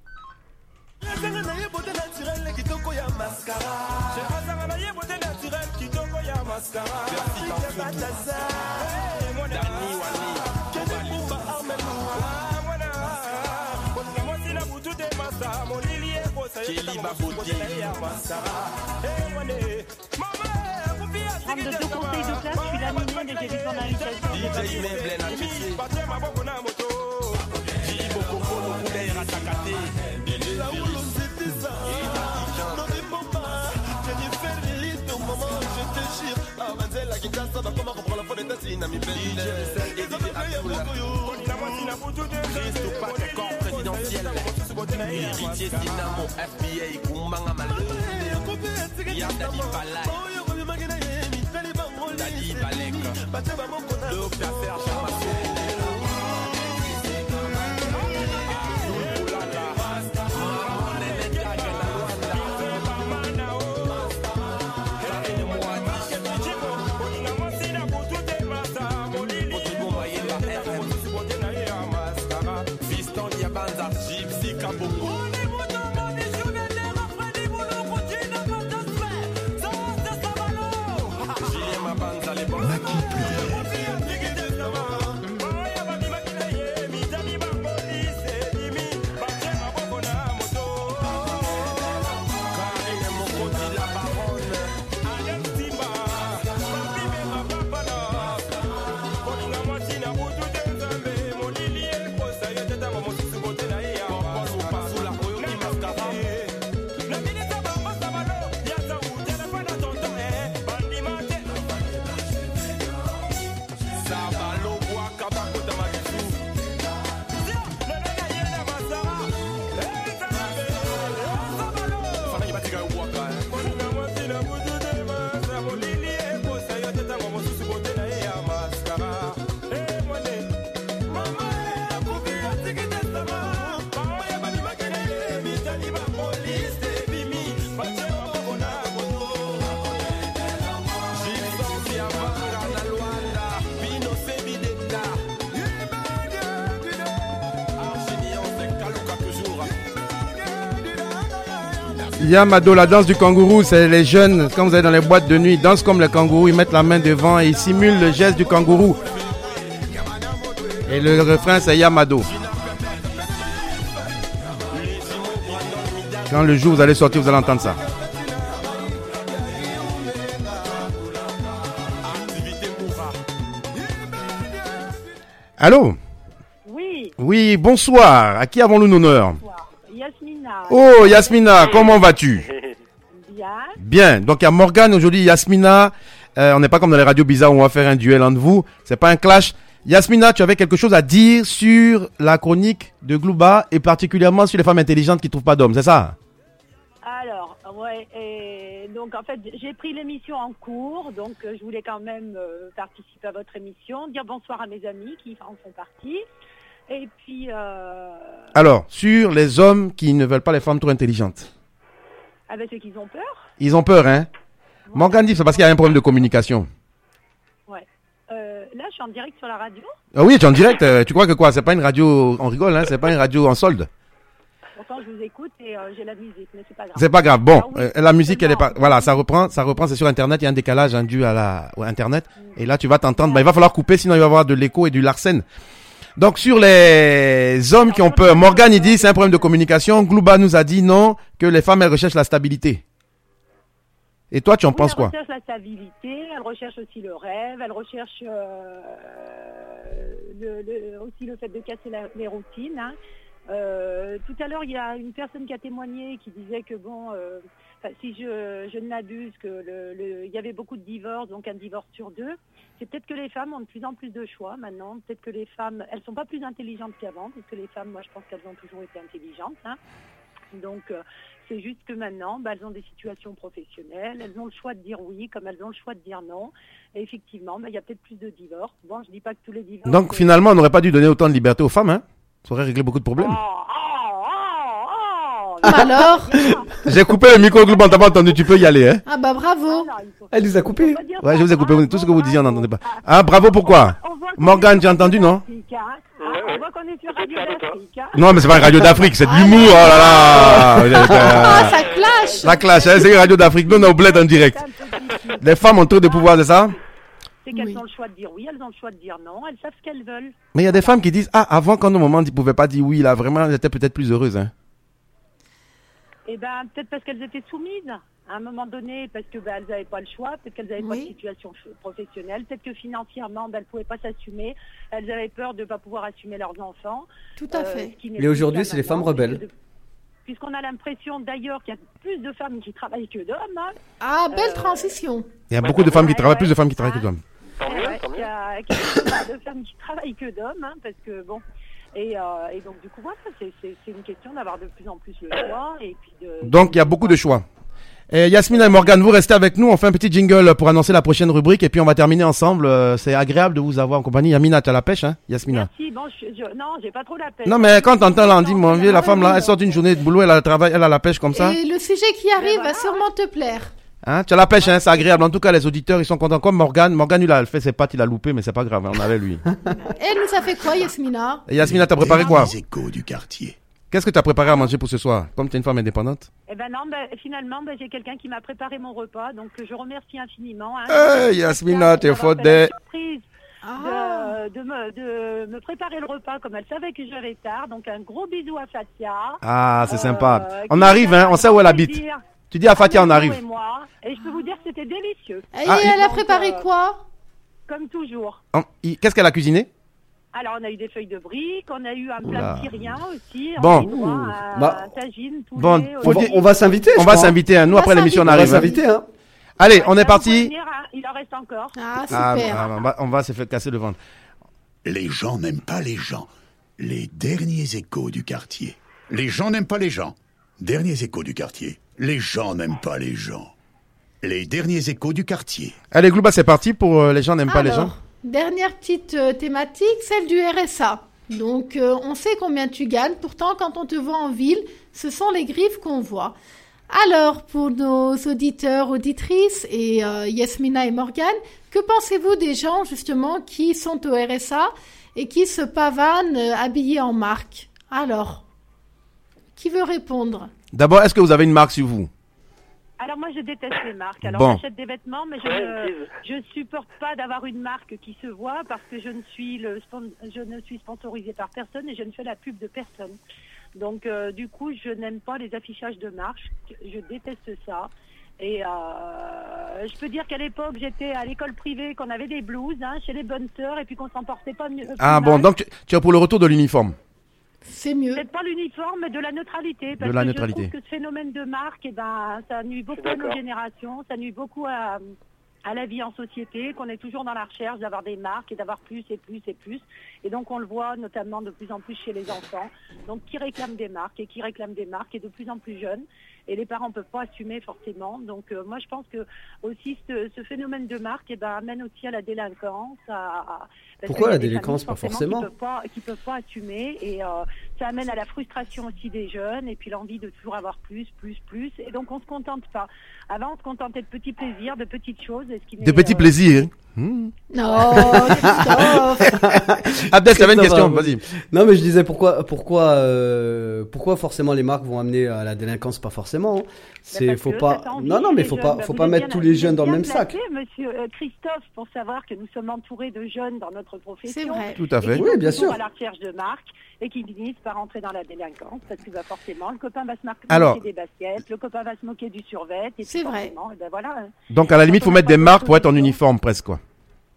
Speaker 7: Femme de deux conseils de classe, je suis laminée dès que j'ai vu ton invitation.
Speaker 8: Héritier Dynamo, F B A, Kumbanga Malou. Y'a Dali Balak, Dali Balek, le Piafer Chamasso. Fiston Diabanza, Gypsy Kabongo.
Speaker 6: Maki pluriel.
Speaker 8: Karine Mokoti la
Speaker 2: Yamado, la danse du kangourou, c'est les jeunes, quand vous allez dans les boîtes de nuit, ils dansent comme le kangourou, ils mettent la main devant et ils simulent le geste du kangourou. Et le refrain, c'est Yamado. Quand le jour vous allez sortir, vous allez entendre ça. Allô?
Speaker 9: Oui.
Speaker 2: Oui, bonsoir. À qui avons-nous l'honneur?
Speaker 9: Yasmina.
Speaker 2: Oh, Yasmina, comment vas-tu?
Speaker 9: Bien.
Speaker 2: Bien. Donc, il y a Morgane aujourd'hui, Yasmina. Euh, on n'est pas comme dans les radios bizarres où on va faire un duel entre vous. C'est pas un clash. Yasmina, tu avais quelque chose à dire sur la chronique de Glouba et particulièrement sur les femmes intelligentes qui ne trouvent pas d'hommes, c'est ça?
Speaker 9: Alors, ouais, et donc en fait, j'ai pris l'émission en cours, donc euh, je voulais quand même euh, participer à votre émission, dire bonsoir à mes amis qui en font partie. Et puis... Euh...
Speaker 2: Alors, sur les hommes qui ne veulent pas les femmes trop intelligentes.
Speaker 9: Ah ben, c'est qu'ils ont peur.
Speaker 2: Ils ont peur, hein? Ouais. Morgane dit c'est parce qu'il y a un problème de communication.
Speaker 9: Ouais. Euh, là, je suis en direct sur la radio.
Speaker 2: Ah oui, tu es en direct. Euh, tu crois que quoi? C'est pas une radio, on rigole, hein? C'est pas une radio en solde.
Speaker 9: Pourtant, je vous écoute et euh, j'ai la musique, mais c'est pas grave.
Speaker 2: C'est pas grave. Bon,
Speaker 9: ah, oui,
Speaker 2: euh, la musique, elle est pas...
Speaker 9: Non,
Speaker 2: Voilà, ça reprend, ça reprend, c'est sur Internet, il y a un décalage hein, dû à la ouais, Internet. Mm. Et là, tu vas t'entendre. Bah, il va falloir couper, sinon il va y avoir de l'écho et du larcène. Donc, sur les hommes qui ont peur, Morgane, il dit c'est un problème de communication. Glouba nous a dit non, que les femmes, elles recherchent la stabilité. Et toi, tu en
Speaker 9: oui,
Speaker 2: penses quoi?
Speaker 9: Elle recherche la stabilité, elle recherche aussi le rêve, elle recherche euh, le, le, aussi le fait de casser la, les routines. Hein. Euh, tout à l'heure, il y a une personne qui a témoigné qui disait que bon, euh, si je, je ne m'abuse, que le, le, il y avait beaucoup de divorces, donc un divorce sur deux. C'est peut-être que les femmes ont de plus en plus de choix maintenant. Peut-être que les femmes, elles sont pas plus intelligentes qu'avant, parce que les femmes, moi, je pense qu'elles ont toujours été intelligentes. Hein. Donc, euh, c'est juste que maintenant, bah, elles ont des situations professionnelles, elles ont le choix de dire oui, comme elles ont le choix de dire non. Et effectivement, bah, il y a peut-être plus de divorces. Bon, je dis pas que tous les divorces...
Speaker 2: Donc,
Speaker 9: euh...
Speaker 2: finalement, on n'aurait pas dû donner autant de liberté aux femmes, hein? Ça aurait réglé beaucoup de problèmes.
Speaker 9: Oh, oh, oh, oh.
Speaker 3: Alors?
Speaker 2: J'ai coupé le micro, Glouba, on t'a pas entendu, tu peux y aller, hein?
Speaker 3: Ah bah bravo.
Speaker 4: Elle nous a coupé.
Speaker 2: Ouais, je vous ai coupé, tout ce que vous disiez, on n'entendait pas. Ah, bravo, pourquoi? Morgane, tu as entendu, non?
Speaker 9: On voit qu'on est sur Radio d'Afrique. Hein.
Speaker 2: Non, mais c'est pas une radio d'Afrique, c'est de l'humour, oh là là.
Speaker 3: Ah, ça clash.
Speaker 2: Ça clash, hein, c'est une radio d'Afrique, nous on est au bled en direct. Les femmes ont trop de pouvoir, c'est ça?
Speaker 9: C'est qu'elles
Speaker 3: Oui.
Speaker 9: ont le choix de dire oui, elles ont le choix de dire non, elles savent ce qu'elles veulent.
Speaker 2: Mais il y a des femmes qui disent, ah, avant, quand au moment, ils pouvaient pas dire oui, là, vraiment, elles étaient peut-être plus heureuses, hein.
Speaker 9: Eh ben, peut-être parce qu'elles étaient soumises. À un moment donné, parce que ben, elles n'avaient pas le choix, peut-être qu'elles n'avaient
Speaker 3: Oui.
Speaker 9: pas de situation professionnelle, peut-être que financièrement, ben, elles ne pouvaient pas s'assumer, elles avaient peur de ne pas pouvoir assumer leurs enfants.
Speaker 3: Tout à fait.
Speaker 9: ce qui n'est
Speaker 4: Et
Speaker 9: plus
Speaker 4: aujourd'hui,
Speaker 9: le
Speaker 4: c'est
Speaker 9: cas
Speaker 4: les femmes
Speaker 9: maintenant,
Speaker 4: rebelles.
Speaker 9: puisque de- Puisqu'on a l'impression d'ailleurs qu'il y a plus de femmes qui travaillent que d'hommes. Hein.
Speaker 3: Ah, belle
Speaker 9: Euh,
Speaker 3: transition.
Speaker 2: Il y a beaucoup de femmes qui
Speaker 9: ouais,
Speaker 2: travaillent,
Speaker 9: ouais.
Speaker 2: plus de femmes qui travaillent que d'hommes.
Speaker 5: Tant mieux,
Speaker 9: Ouais,
Speaker 5: tant
Speaker 9: il y
Speaker 5: mieux.
Speaker 9: a qu'il y a plus de femmes qui travaillent que d'hommes, hein, parce que bon. Et, euh, et donc du coup, voilà, c'est, c'est, c'est une question d'avoir de plus en plus le choix. Et puis de,
Speaker 2: Donc, il y a beaucoup de choix. Et Yasmina et Morgane, vous restez avec nous. On fait un petit jingle pour annoncer la prochaine rubrique et puis on va terminer ensemble. Euh, C'est agréable de vous avoir en compagnie. Yamina, tu as la pêche, hein, Yasmina?
Speaker 9: Merci. Bon, je, je, non, j'ai pas trop la pêche.
Speaker 2: Non, mais quand t'entends là, on dit, mon vieux, la femme là, elle sort d'une journée de boulot, elle a le travail, elle a la pêche comme ça.
Speaker 3: Et le sujet qui arrive
Speaker 9: voilà.
Speaker 3: va sûrement te plaire.
Speaker 2: Hein, tu as la pêche, hein, c'est agréable. En tout cas, les auditeurs, ils sont contents. Comme Morgane. Morgane, il a fait ses pattes, il a loupé, mais c'est pas grave, hein, on avait lui.
Speaker 3: Elle nous a fait quoi, Yasmina?
Speaker 2: Et Yasmina, t'as préparé quoi?
Speaker 6: Les échos du quartier.
Speaker 2: Qu'est-ce que t'as préparé à manger pour ce soir? Comme tu es une femme indépendante.
Speaker 9: Eh ben non, ben, finalement, ben, j'ai quelqu'un qui m'a préparé mon repas, donc je remercie infiniment. Hein,
Speaker 2: Hey, Yasmina, t'es
Speaker 9: d'avoir
Speaker 2: faute
Speaker 9: fait la
Speaker 2: des...
Speaker 9: surprise
Speaker 3: Ah.
Speaker 9: de, de, me, de me préparer le repas comme elle savait que j'avais tard. Donc un gros bisou à Fatia.
Speaker 2: Ah, c'est
Speaker 9: Euh,
Speaker 2: sympa.
Speaker 9: qui
Speaker 2: On
Speaker 9: m'a
Speaker 2: arrive,
Speaker 9: fait
Speaker 2: hein, on
Speaker 9: un
Speaker 2: sait où elle
Speaker 9: grand
Speaker 2: habite.
Speaker 9: plaisir.
Speaker 2: Tu dis à Fatia, on
Speaker 9: Amour
Speaker 2: arrive.
Speaker 9: Et moi, et je peux vous dire que c'était délicieux,
Speaker 3: Et
Speaker 2: Ah,
Speaker 3: elle a
Speaker 9: donc,
Speaker 3: préparé
Speaker 9: euh,
Speaker 3: quoi?
Speaker 9: comme toujours.
Speaker 2: On- il- Qu'est-ce qu'elle a cuisiné?
Speaker 9: Alors, on a eu des feuilles de briques, on a eu un
Speaker 2: Oula.
Speaker 9: plat syrien aussi,
Speaker 2: Bon.
Speaker 9: un chinois, un,
Speaker 4: Bah.
Speaker 9: un tagine, poulet.
Speaker 2: Bon,
Speaker 9: euh,
Speaker 2: faut
Speaker 4: On va,
Speaker 2: dire-
Speaker 4: on va s'inviter.
Speaker 2: On
Speaker 4: je
Speaker 2: va
Speaker 4: crois.
Speaker 2: s'inviter, hein. Nous,
Speaker 3: On va
Speaker 2: après l'émission, on
Speaker 4: On va
Speaker 2: arrive. hein.
Speaker 4: s'inviter, hein.
Speaker 2: Allez,
Speaker 9: ouais,
Speaker 2: on
Speaker 9: là,
Speaker 2: est
Speaker 9: vous
Speaker 2: parti.
Speaker 9: pouvez venir, hein. il en reste encore.
Speaker 3: Ah,
Speaker 2: Ah,
Speaker 3: super.
Speaker 2: ah, on va, on va se faire casser le ventre.
Speaker 10: Les gens n'aiment pas les gens. Les derniers échos du quartier. Les gens n'aiment pas les gens. Derniers échos du quartier. Les gens n'aiment pas les gens. Les derniers échos du quartier.
Speaker 2: Allez, Glouba, c'est parti pour euh, les gens n'aiment pas les gens.
Speaker 3: Alors, dernière petite euh, thématique, celle du R S A. Donc, euh, on sait combien tu gagnes. Pourtant, quand on te voit en ville, ce sont les griffes qu'on voit. Alors, pour nos auditeurs, auditrices et euh, Yasmina et Morgane, que pensez-vous des gens, justement, qui sont au R S A et qui se pavanent euh, habillés en marque? Alors, qui veut répondre?
Speaker 2: D'abord, est-ce que vous avez une marque sur vous?
Speaker 9: Alors moi je déteste les marques. Alors
Speaker 2: Bon.
Speaker 9: j'achète des vêtements, mais je ne je supporte pas d'avoir une marque qui se voit parce que je ne suis le spon- je ne suis sponsorisée par personne et je ne fais la pub de personne. Donc euh, du coup je n'aime pas les affichages de marque. Je déteste ça. Et euh, je peux dire qu'à l'époque j'étais à l'école privée, qu'on avait des blouses hein, chez les bonnes sœurs et puis qu'on s'en portait pas mieux.
Speaker 2: Ah bon, donc tu, tu es pour le retour de l'uniforme.
Speaker 3: C'est mieux.
Speaker 9: C'est pas l'uniforme, mais de la neutralité. Parce
Speaker 2: De la
Speaker 9: que
Speaker 2: neutralité.
Speaker 9: je trouve que ce phénomène de marque, eh ben, ça nuit beaucoup à nos générations, ça nuit beaucoup à, à la vie en société, qu'on est toujours dans la recherche d'avoir des marques et d'avoir plus et plus et plus. Et donc on le voit notamment de plus en plus chez les enfants, donc qui réclament des marques et qui réclament des marques et de plus en plus jeunes. Et les parents ne peuvent pas assumer forcément. Donc euh, moi je pense que aussi ce, ce phénomène de marque eh ben, amène aussi à la délinquance. À, parce
Speaker 4: Pourquoi
Speaker 9: qu'il y a
Speaker 4: la
Speaker 9: des
Speaker 4: délinquance,
Speaker 9: familles,
Speaker 4: pas forcément
Speaker 9: Qui ne peuvent pas, qui peuvent pas assumer. Et euh, ça amène à la frustration aussi des jeunes et puis l'envie de toujours avoir plus, plus, plus. Et donc on ne se contente pas. Avant on se contentait de petits plaisirs, de petites choses. Et ce qui
Speaker 2: De
Speaker 9: n'est,
Speaker 2: petits
Speaker 9: euh,
Speaker 2: plaisirs. Mmh.
Speaker 3: Non, Christophe.
Speaker 2: Abdel, tu avais une question,
Speaker 4: va,
Speaker 2: vas-y.
Speaker 4: Non, mais je disais pourquoi, pourquoi, euh, pourquoi forcément les marques vont amener à la délinquance? Pas forcément. Hein. C'est,
Speaker 9: parce
Speaker 4: faut
Speaker 9: que
Speaker 4: pas.
Speaker 9: ça envie
Speaker 4: Non, non, mais
Speaker 9: les
Speaker 4: faut
Speaker 9: jeunes.
Speaker 4: pas,
Speaker 9: Bah,
Speaker 4: faut
Speaker 9: vous
Speaker 4: pas
Speaker 9: êtes
Speaker 4: mettre
Speaker 9: bien-
Speaker 4: tous les
Speaker 9: vous
Speaker 4: jeunes
Speaker 9: êtes
Speaker 4: dans le
Speaker 9: bien
Speaker 4: même sac.
Speaker 9: placé, Monsieur euh, Christophe, pour savoir que nous sommes entourés de jeunes dans notre profession.
Speaker 3: C'est vrai.
Speaker 2: Tout à fait.
Speaker 9: Et qui
Speaker 4: Oui,
Speaker 9: sont
Speaker 4: bien
Speaker 9: toujours
Speaker 4: sûr.
Speaker 9: à la recherche de marques et qui finissent par entrer dans la délinquance parce que bah, forcément le copain va se marquer
Speaker 2: Alors-
Speaker 9: des baskets, le copain va se moquer du survêt. Et
Speaker 3: C'est
Speaker 9: puis
Speaker 3: vrai.
Speaker 9: forcément, eh ben voilà. hein.
Speaker 2: Donc à la limite, faut mettre des marques pour être en uniforme presque quoi.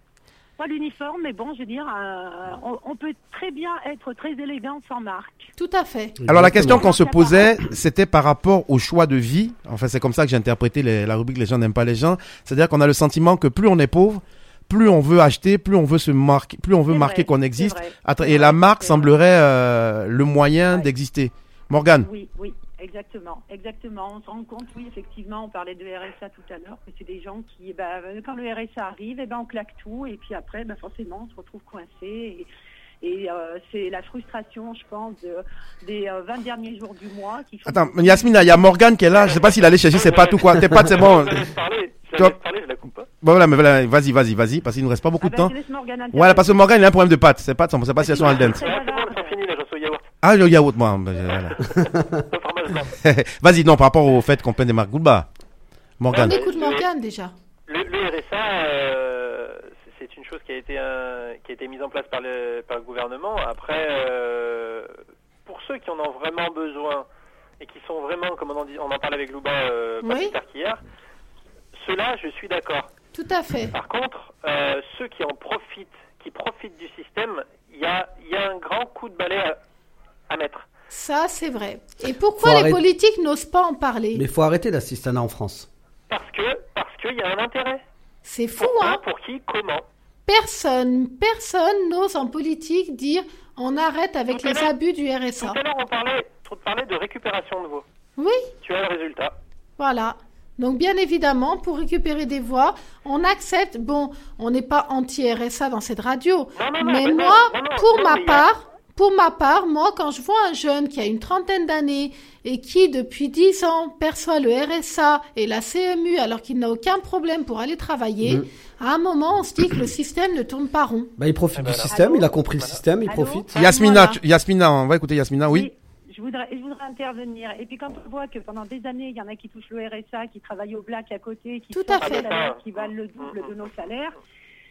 Speaker 9: Pas l'uniforme, mais bon, je veux dire, euh, on, on peut très bien être très élégant sans marque.
Speaker 3: Tout à fait.
Speaker 2: Alors la question qu'on se
Speaker 9: Exactement.
Speaker 2: posait, c'était par rapport au choix de vie. Enfin, c'est comme ça que j'ai interprété les- la rubrique "Les gens n'aiment pas les gens". C'est-à-dire qu'on a le sentiment que plus on est pauvre, plus on veut acheter, plus on veut se marquer, plus on veut
Speaker 9: C'est
Speaker 2: marquer
Speaker 9: vrai,
Speaker 2: qu'on
Speaker 9: c'est
Speaker 2: existe.
Speaker 9: vrai,
Speaker 2: Atra-
Speaker 9: c'est
Speaker 2: Et la
Speaker 9: vrai,
Speaker 2: marque
Speaker 9: c'est
Speaker 2: semblerait euh, le moyen
Speaker 9: Ouais.
Speaker 2: d'exister. Morgane.
Speaker 9: Oui, oui, exactement, exactement. On se rend compte, oui, effectivement, on parlait de R S A tout à l'heure, que c'est des gens qui, bah, quand le R S A arrive, eh ben, on claque tout, et puis après, bah, forcément, on se retrouve coincé. Et, et euh, c'est la frustration, je pense, de, des euh, vingt derniers jours du mois qui font.
Speaker 2: Attends, Yasmina, il y a Morgane qui est là. Je sais pas s'il allait chercher ses pattes ou quoi. Tes pattes, c'est bon.
Speaker 5: Je laisse parler, je
Speaker 2: Toi-
Speaker 5: laisse parler, je la coupe pas.
Speaker 2: Bon, voilà, mais voilà, vas-y, vas-y, vas-y, parce qu'il nous reste pas beaucoup
Speaker 9: Ah
Speaker 2: de
Speaker 9: bah,
Speaker 2: temps.
Speaker 9: je laisse Morgane
Speaker 2: Voilà,
Speaker 9: intervenir.
Speaker 2: parce que Morgane, il a un problème de pattes. Ses pattes, on sait pas si elles sont al dente.
Speaker 9: C'est
Speaker 5: Ah,
Speaker 9: pas
Speaker 5: c'est bon,
Speaker 9: grave.
Speaker 5: elles sont finies, là, j'en suis au yaourt.
Speaker 2: Ah, le yaourt, moi. ben, voilà.
Speaker 5: Au fromage blanc.
Speaker 2: Vas-y, non, par rapport au fait qu'on prenne des marques Goulba.
Speaker 3: On
Speaker 2: Morgane.
Speaker 3: écoute Morgane déjà.
Speaker 5: Le, le R S A, euh, c'est une chose qui a été euh, qui a été mise en place par le par le gouvernement. Après, euh, pour ceux qui en ont vraiment besoin et qui sont vraiment, comme on en dit, on en parle avec Louba euh, pas
Speaker 3: Oui.
Speaker 5: plus tard qu'hier, ceux-là, je suis d'accord.
Speaker 3: Tout à fait.
Speaker 5: Par contre, euh, ceux qui en profitent, qui profitent du système, il y a il y a un grand coup de balai à, à mettre.
Speaker 3: Ça, c'est vrai. Et pourquoi
Speaker 4: Faut
Speaker 3: les
Speaker 4: arrêter-
Speaker 3: politiques n'osent pas en parler?
Speaker 4: Mais il faut arrêter l'assistanat en France.
Speaker 5: Parce que parce qu'il y a un intérêt.
Speaker 3: C'est fou,
Speaker 5: Pourquoi,
Speaker 3: hein?
Speaker 5: pour qui, comment.
Speaker 3: Personne, personne n'ose en politique dire on arrête avec
Speaker 5: Tout à
Speaker 3: les
Speaker 5: l'heure-
Speaker 3: abus du R S
Speaker 5: Tout
Speaker 3: A.
Speaker 5: à l'heure, on parlait, on parlait de récupération de voix.
Speaker 3: Oui,
Speaker 5: Tu as le résultat.
Speaker 3: voilà. Donc bien évidemment, pour récupérer des voix, on accepte. Bon, on n'est pas anti-R S A dans cette radio,
Speaker 5: Non, non, non,
Speaker 3: mais
Speaker 5: mais
Speaker 3: moi,
Speaker 5: non, non, non,
Speaker 3: pour
Speaker 5: non,
Speaker 3: ma
Speaker 5: mais il y a-
Speaker 3: part, pour ma part, moi, quand je vois un jeune qui a une trentaine d'années et qui, depuis dix ans, perçoit le R S A et la C M U alors qu'il n'a aucun problème pour aller travailler,
Speaker 4: Mhm.
Speaker 3: à un moment, on se dit que le système ne tourne pas rond.
Speaker 4: Bah, il profite
Speaker 5: Ah
Speaker 4: du
Speaker 5: bah,
Speaker 4: système,
Speaker 9: allô
Speaker 4: il a compris le système, il
Speaker 9: Allô
Speaker 4: profite.
Speaker 3: Ah,
Speaker 2: Yasmina,
Speaker 3: voilà.
Speaker 2: tu- Yasmina, on va écouter Yasmina, oui.
Speaker 9: Je voudrais, je voudrais intervenir. Et puis quand on voit que pendant des années, il y en a qui touchent le R S A, qui travaillent au black à côté, qui
Speaker 3: Tout
Speaker 9: sont
Speaker 3: à fait.
Speaker 9: des salaires qui valent le double de nos salaires,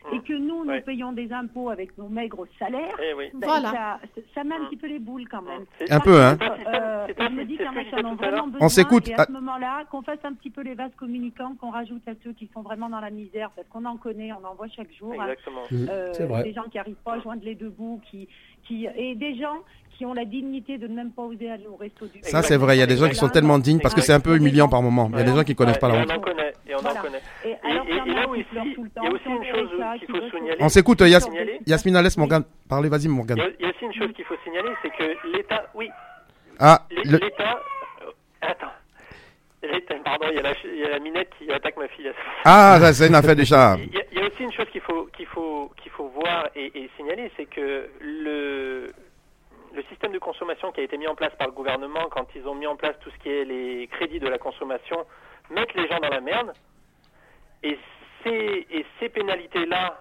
Speaker 9: et que nous, nous
Speaker 5: Ouais.
Speaker 9: payons des impôts avec nos maigres salaires,
Speaker 5: Eh oui.
Speaker 9: ben,
Speaker 3: Voilà.
Speaker 9: ça, ça met un petit peu les boules quand même.
Speaker 5: C'est-
Speaker 2: Un peu, hein.
Speaker 9: Euh, euh,
Speaker 5: C'est pas-
Speaker 9: je me dis
Speaker 5: c'est
Speaker 9: quand
Speaker 5: ce
Speaker 9: même
Speaker 5: que
Speaker 9: qu'ils
Speaker 5: je
Speaker 9: en ont
Speaker 5: disais tout à l'heure.
Speaker 9: vraiment besoin.
Speaker 2: On s'écoute.
Speaker 9: Et à ce moment-là, qu'on fasse un petit peu les vases communicants, qu'on rajoute à ceux qui sont vraiment dans la misère, parce qu'on en connaît, on en voit chaque jour. hein.
Speaker 5: Exactement.
Speaker 9: Euh,
Speaker 4: C'est vrai.
Speaker 9: Des gens qui n'arrivent pas à joindre les deux bouts, qui, qui, et des gens qui ont la dignité de ne même pas oser aller au resto du
Speaker 2: Ça, c'est vrai. Il y a des gens qui sont tellement dignes parce que c'est un peu humiliant par moment. Il y a des gens qui connaissent pas la
Speaker 5: Et
Speaker 2: honte.
Speaker 5: on en connaît, et on
Speaker 9: Voilà.
Speaker 5: en connaît.
Speaker 9: Et
Speaker 5: Et,
Speaker 9: alors
Speaker 5: et-
Speaker 9: qu'il y en
Speaker 5: et
Speaker 9: a
Speaker 5: là
Speaker 9: qui
Speaker 5: aussi,
Speaker 9: pleurent tout le temps,
Speaker 5: il y a aussi
Speaker 9: qui ont
Speaker 5: une
Speaker 9: fait
Speaker 5: chose
Speaker 9: ça,
Speaker 5: qu'il
Speaker 9: qui
Speaker 5: faut
Speaker 9: veulent
Speaker 5: signaler.
Speaker 2: On s'écoute, Yas-
Speaker 5: signaler.
Speaker 2: Yasmina, laisse Morgane parler. Vas-y,
Speaker 5: Il
Speaker 2: Morgane.
Speaker 5: y, a, il y a aussi une chose qu'il faut signaler, c'est que l'État, oui,
Speaker 2: Ah,
Speaker 5: l'É-
Speaker 2: le-
Speaker 5: l'État, euh, attends, L'État- pardon, il y, a la, ch- il y a la minette qui attaque ma fille.
Speaker 2: ah, ça, c'est une affaire du chat.
Speaker 5: Il y, a, il y a aussi une chose qu'il faut qu'il faut qu'il faut voir et, et signaler, c'est que le le système de consommation qui a été mis en place par le gouvernement quand ils ont mis en place tout ce qui est les crédits de la consommation mettent les gens dans la merde et ces et ces pénalités là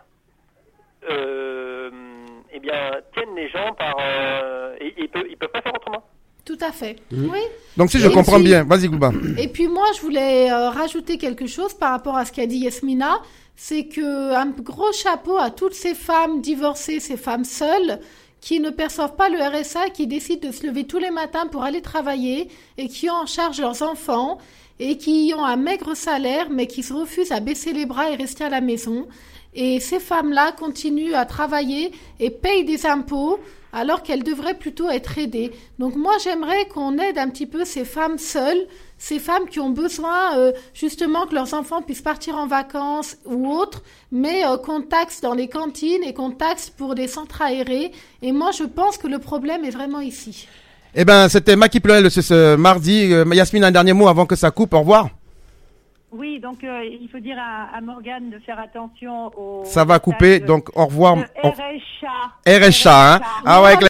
Speaker 5: euh, eh bien tiennent les gens par euh, et ils peuvent ils peuvent pas faire autrement.
Speaker 3: Tout à fait.
Speaker 2: Mmh.
Speaker 3: Oui.
Speaker 2: Donc, si je
Speaker 3: Et
Speaker 2: comprends
Speaker 3: puis-
Speaker 2: bien, vas-y, Gouba.
Speaker 3: Et puis moi, je voulais euh, rajouter quelque chose par rapport à ce qu'a dit Yasmina, c'est que un gros chapeau à toutes ces femmes divorcées, ces femmes seules, qui ne perçoivent pas le R S A, qui décident de se lever tous les matins pour aller travailler et qui ont en charge leurs enfants et qui ont un maigre salaire, mais qui se refusent à baisser les bras et rester à la maison. Et ces femmes-là continuent à travailler et payent des impôts alors qu'elles devraient plutôt être aidées. Donc moi, j'aimerais qu'on aide un petit peu ces femmes seules, ces femmes qui ont besoin euh, justement que leurs enfants puissent partir en vacances ou autres, mais euh, qu'on taxe dans les cantines et qu'on taxe pour des centres aérés. Et moi, je pense que le problème est vraiment ici.
Speaker 2: Eh ben, c'était Maki Pluriel ce, ce mardi. Euh, Yasmine, un dernier mot avant que ça coupe. Au revoir.
Speaker 9: Oui, donc euh, il faut dire à, à Morgane de faire attention au...
Speaker 2: Ça va couper, donc au revoir.
Speaker 9: R S A.
Speaker 2: R S A, hein. Ah ouais, avec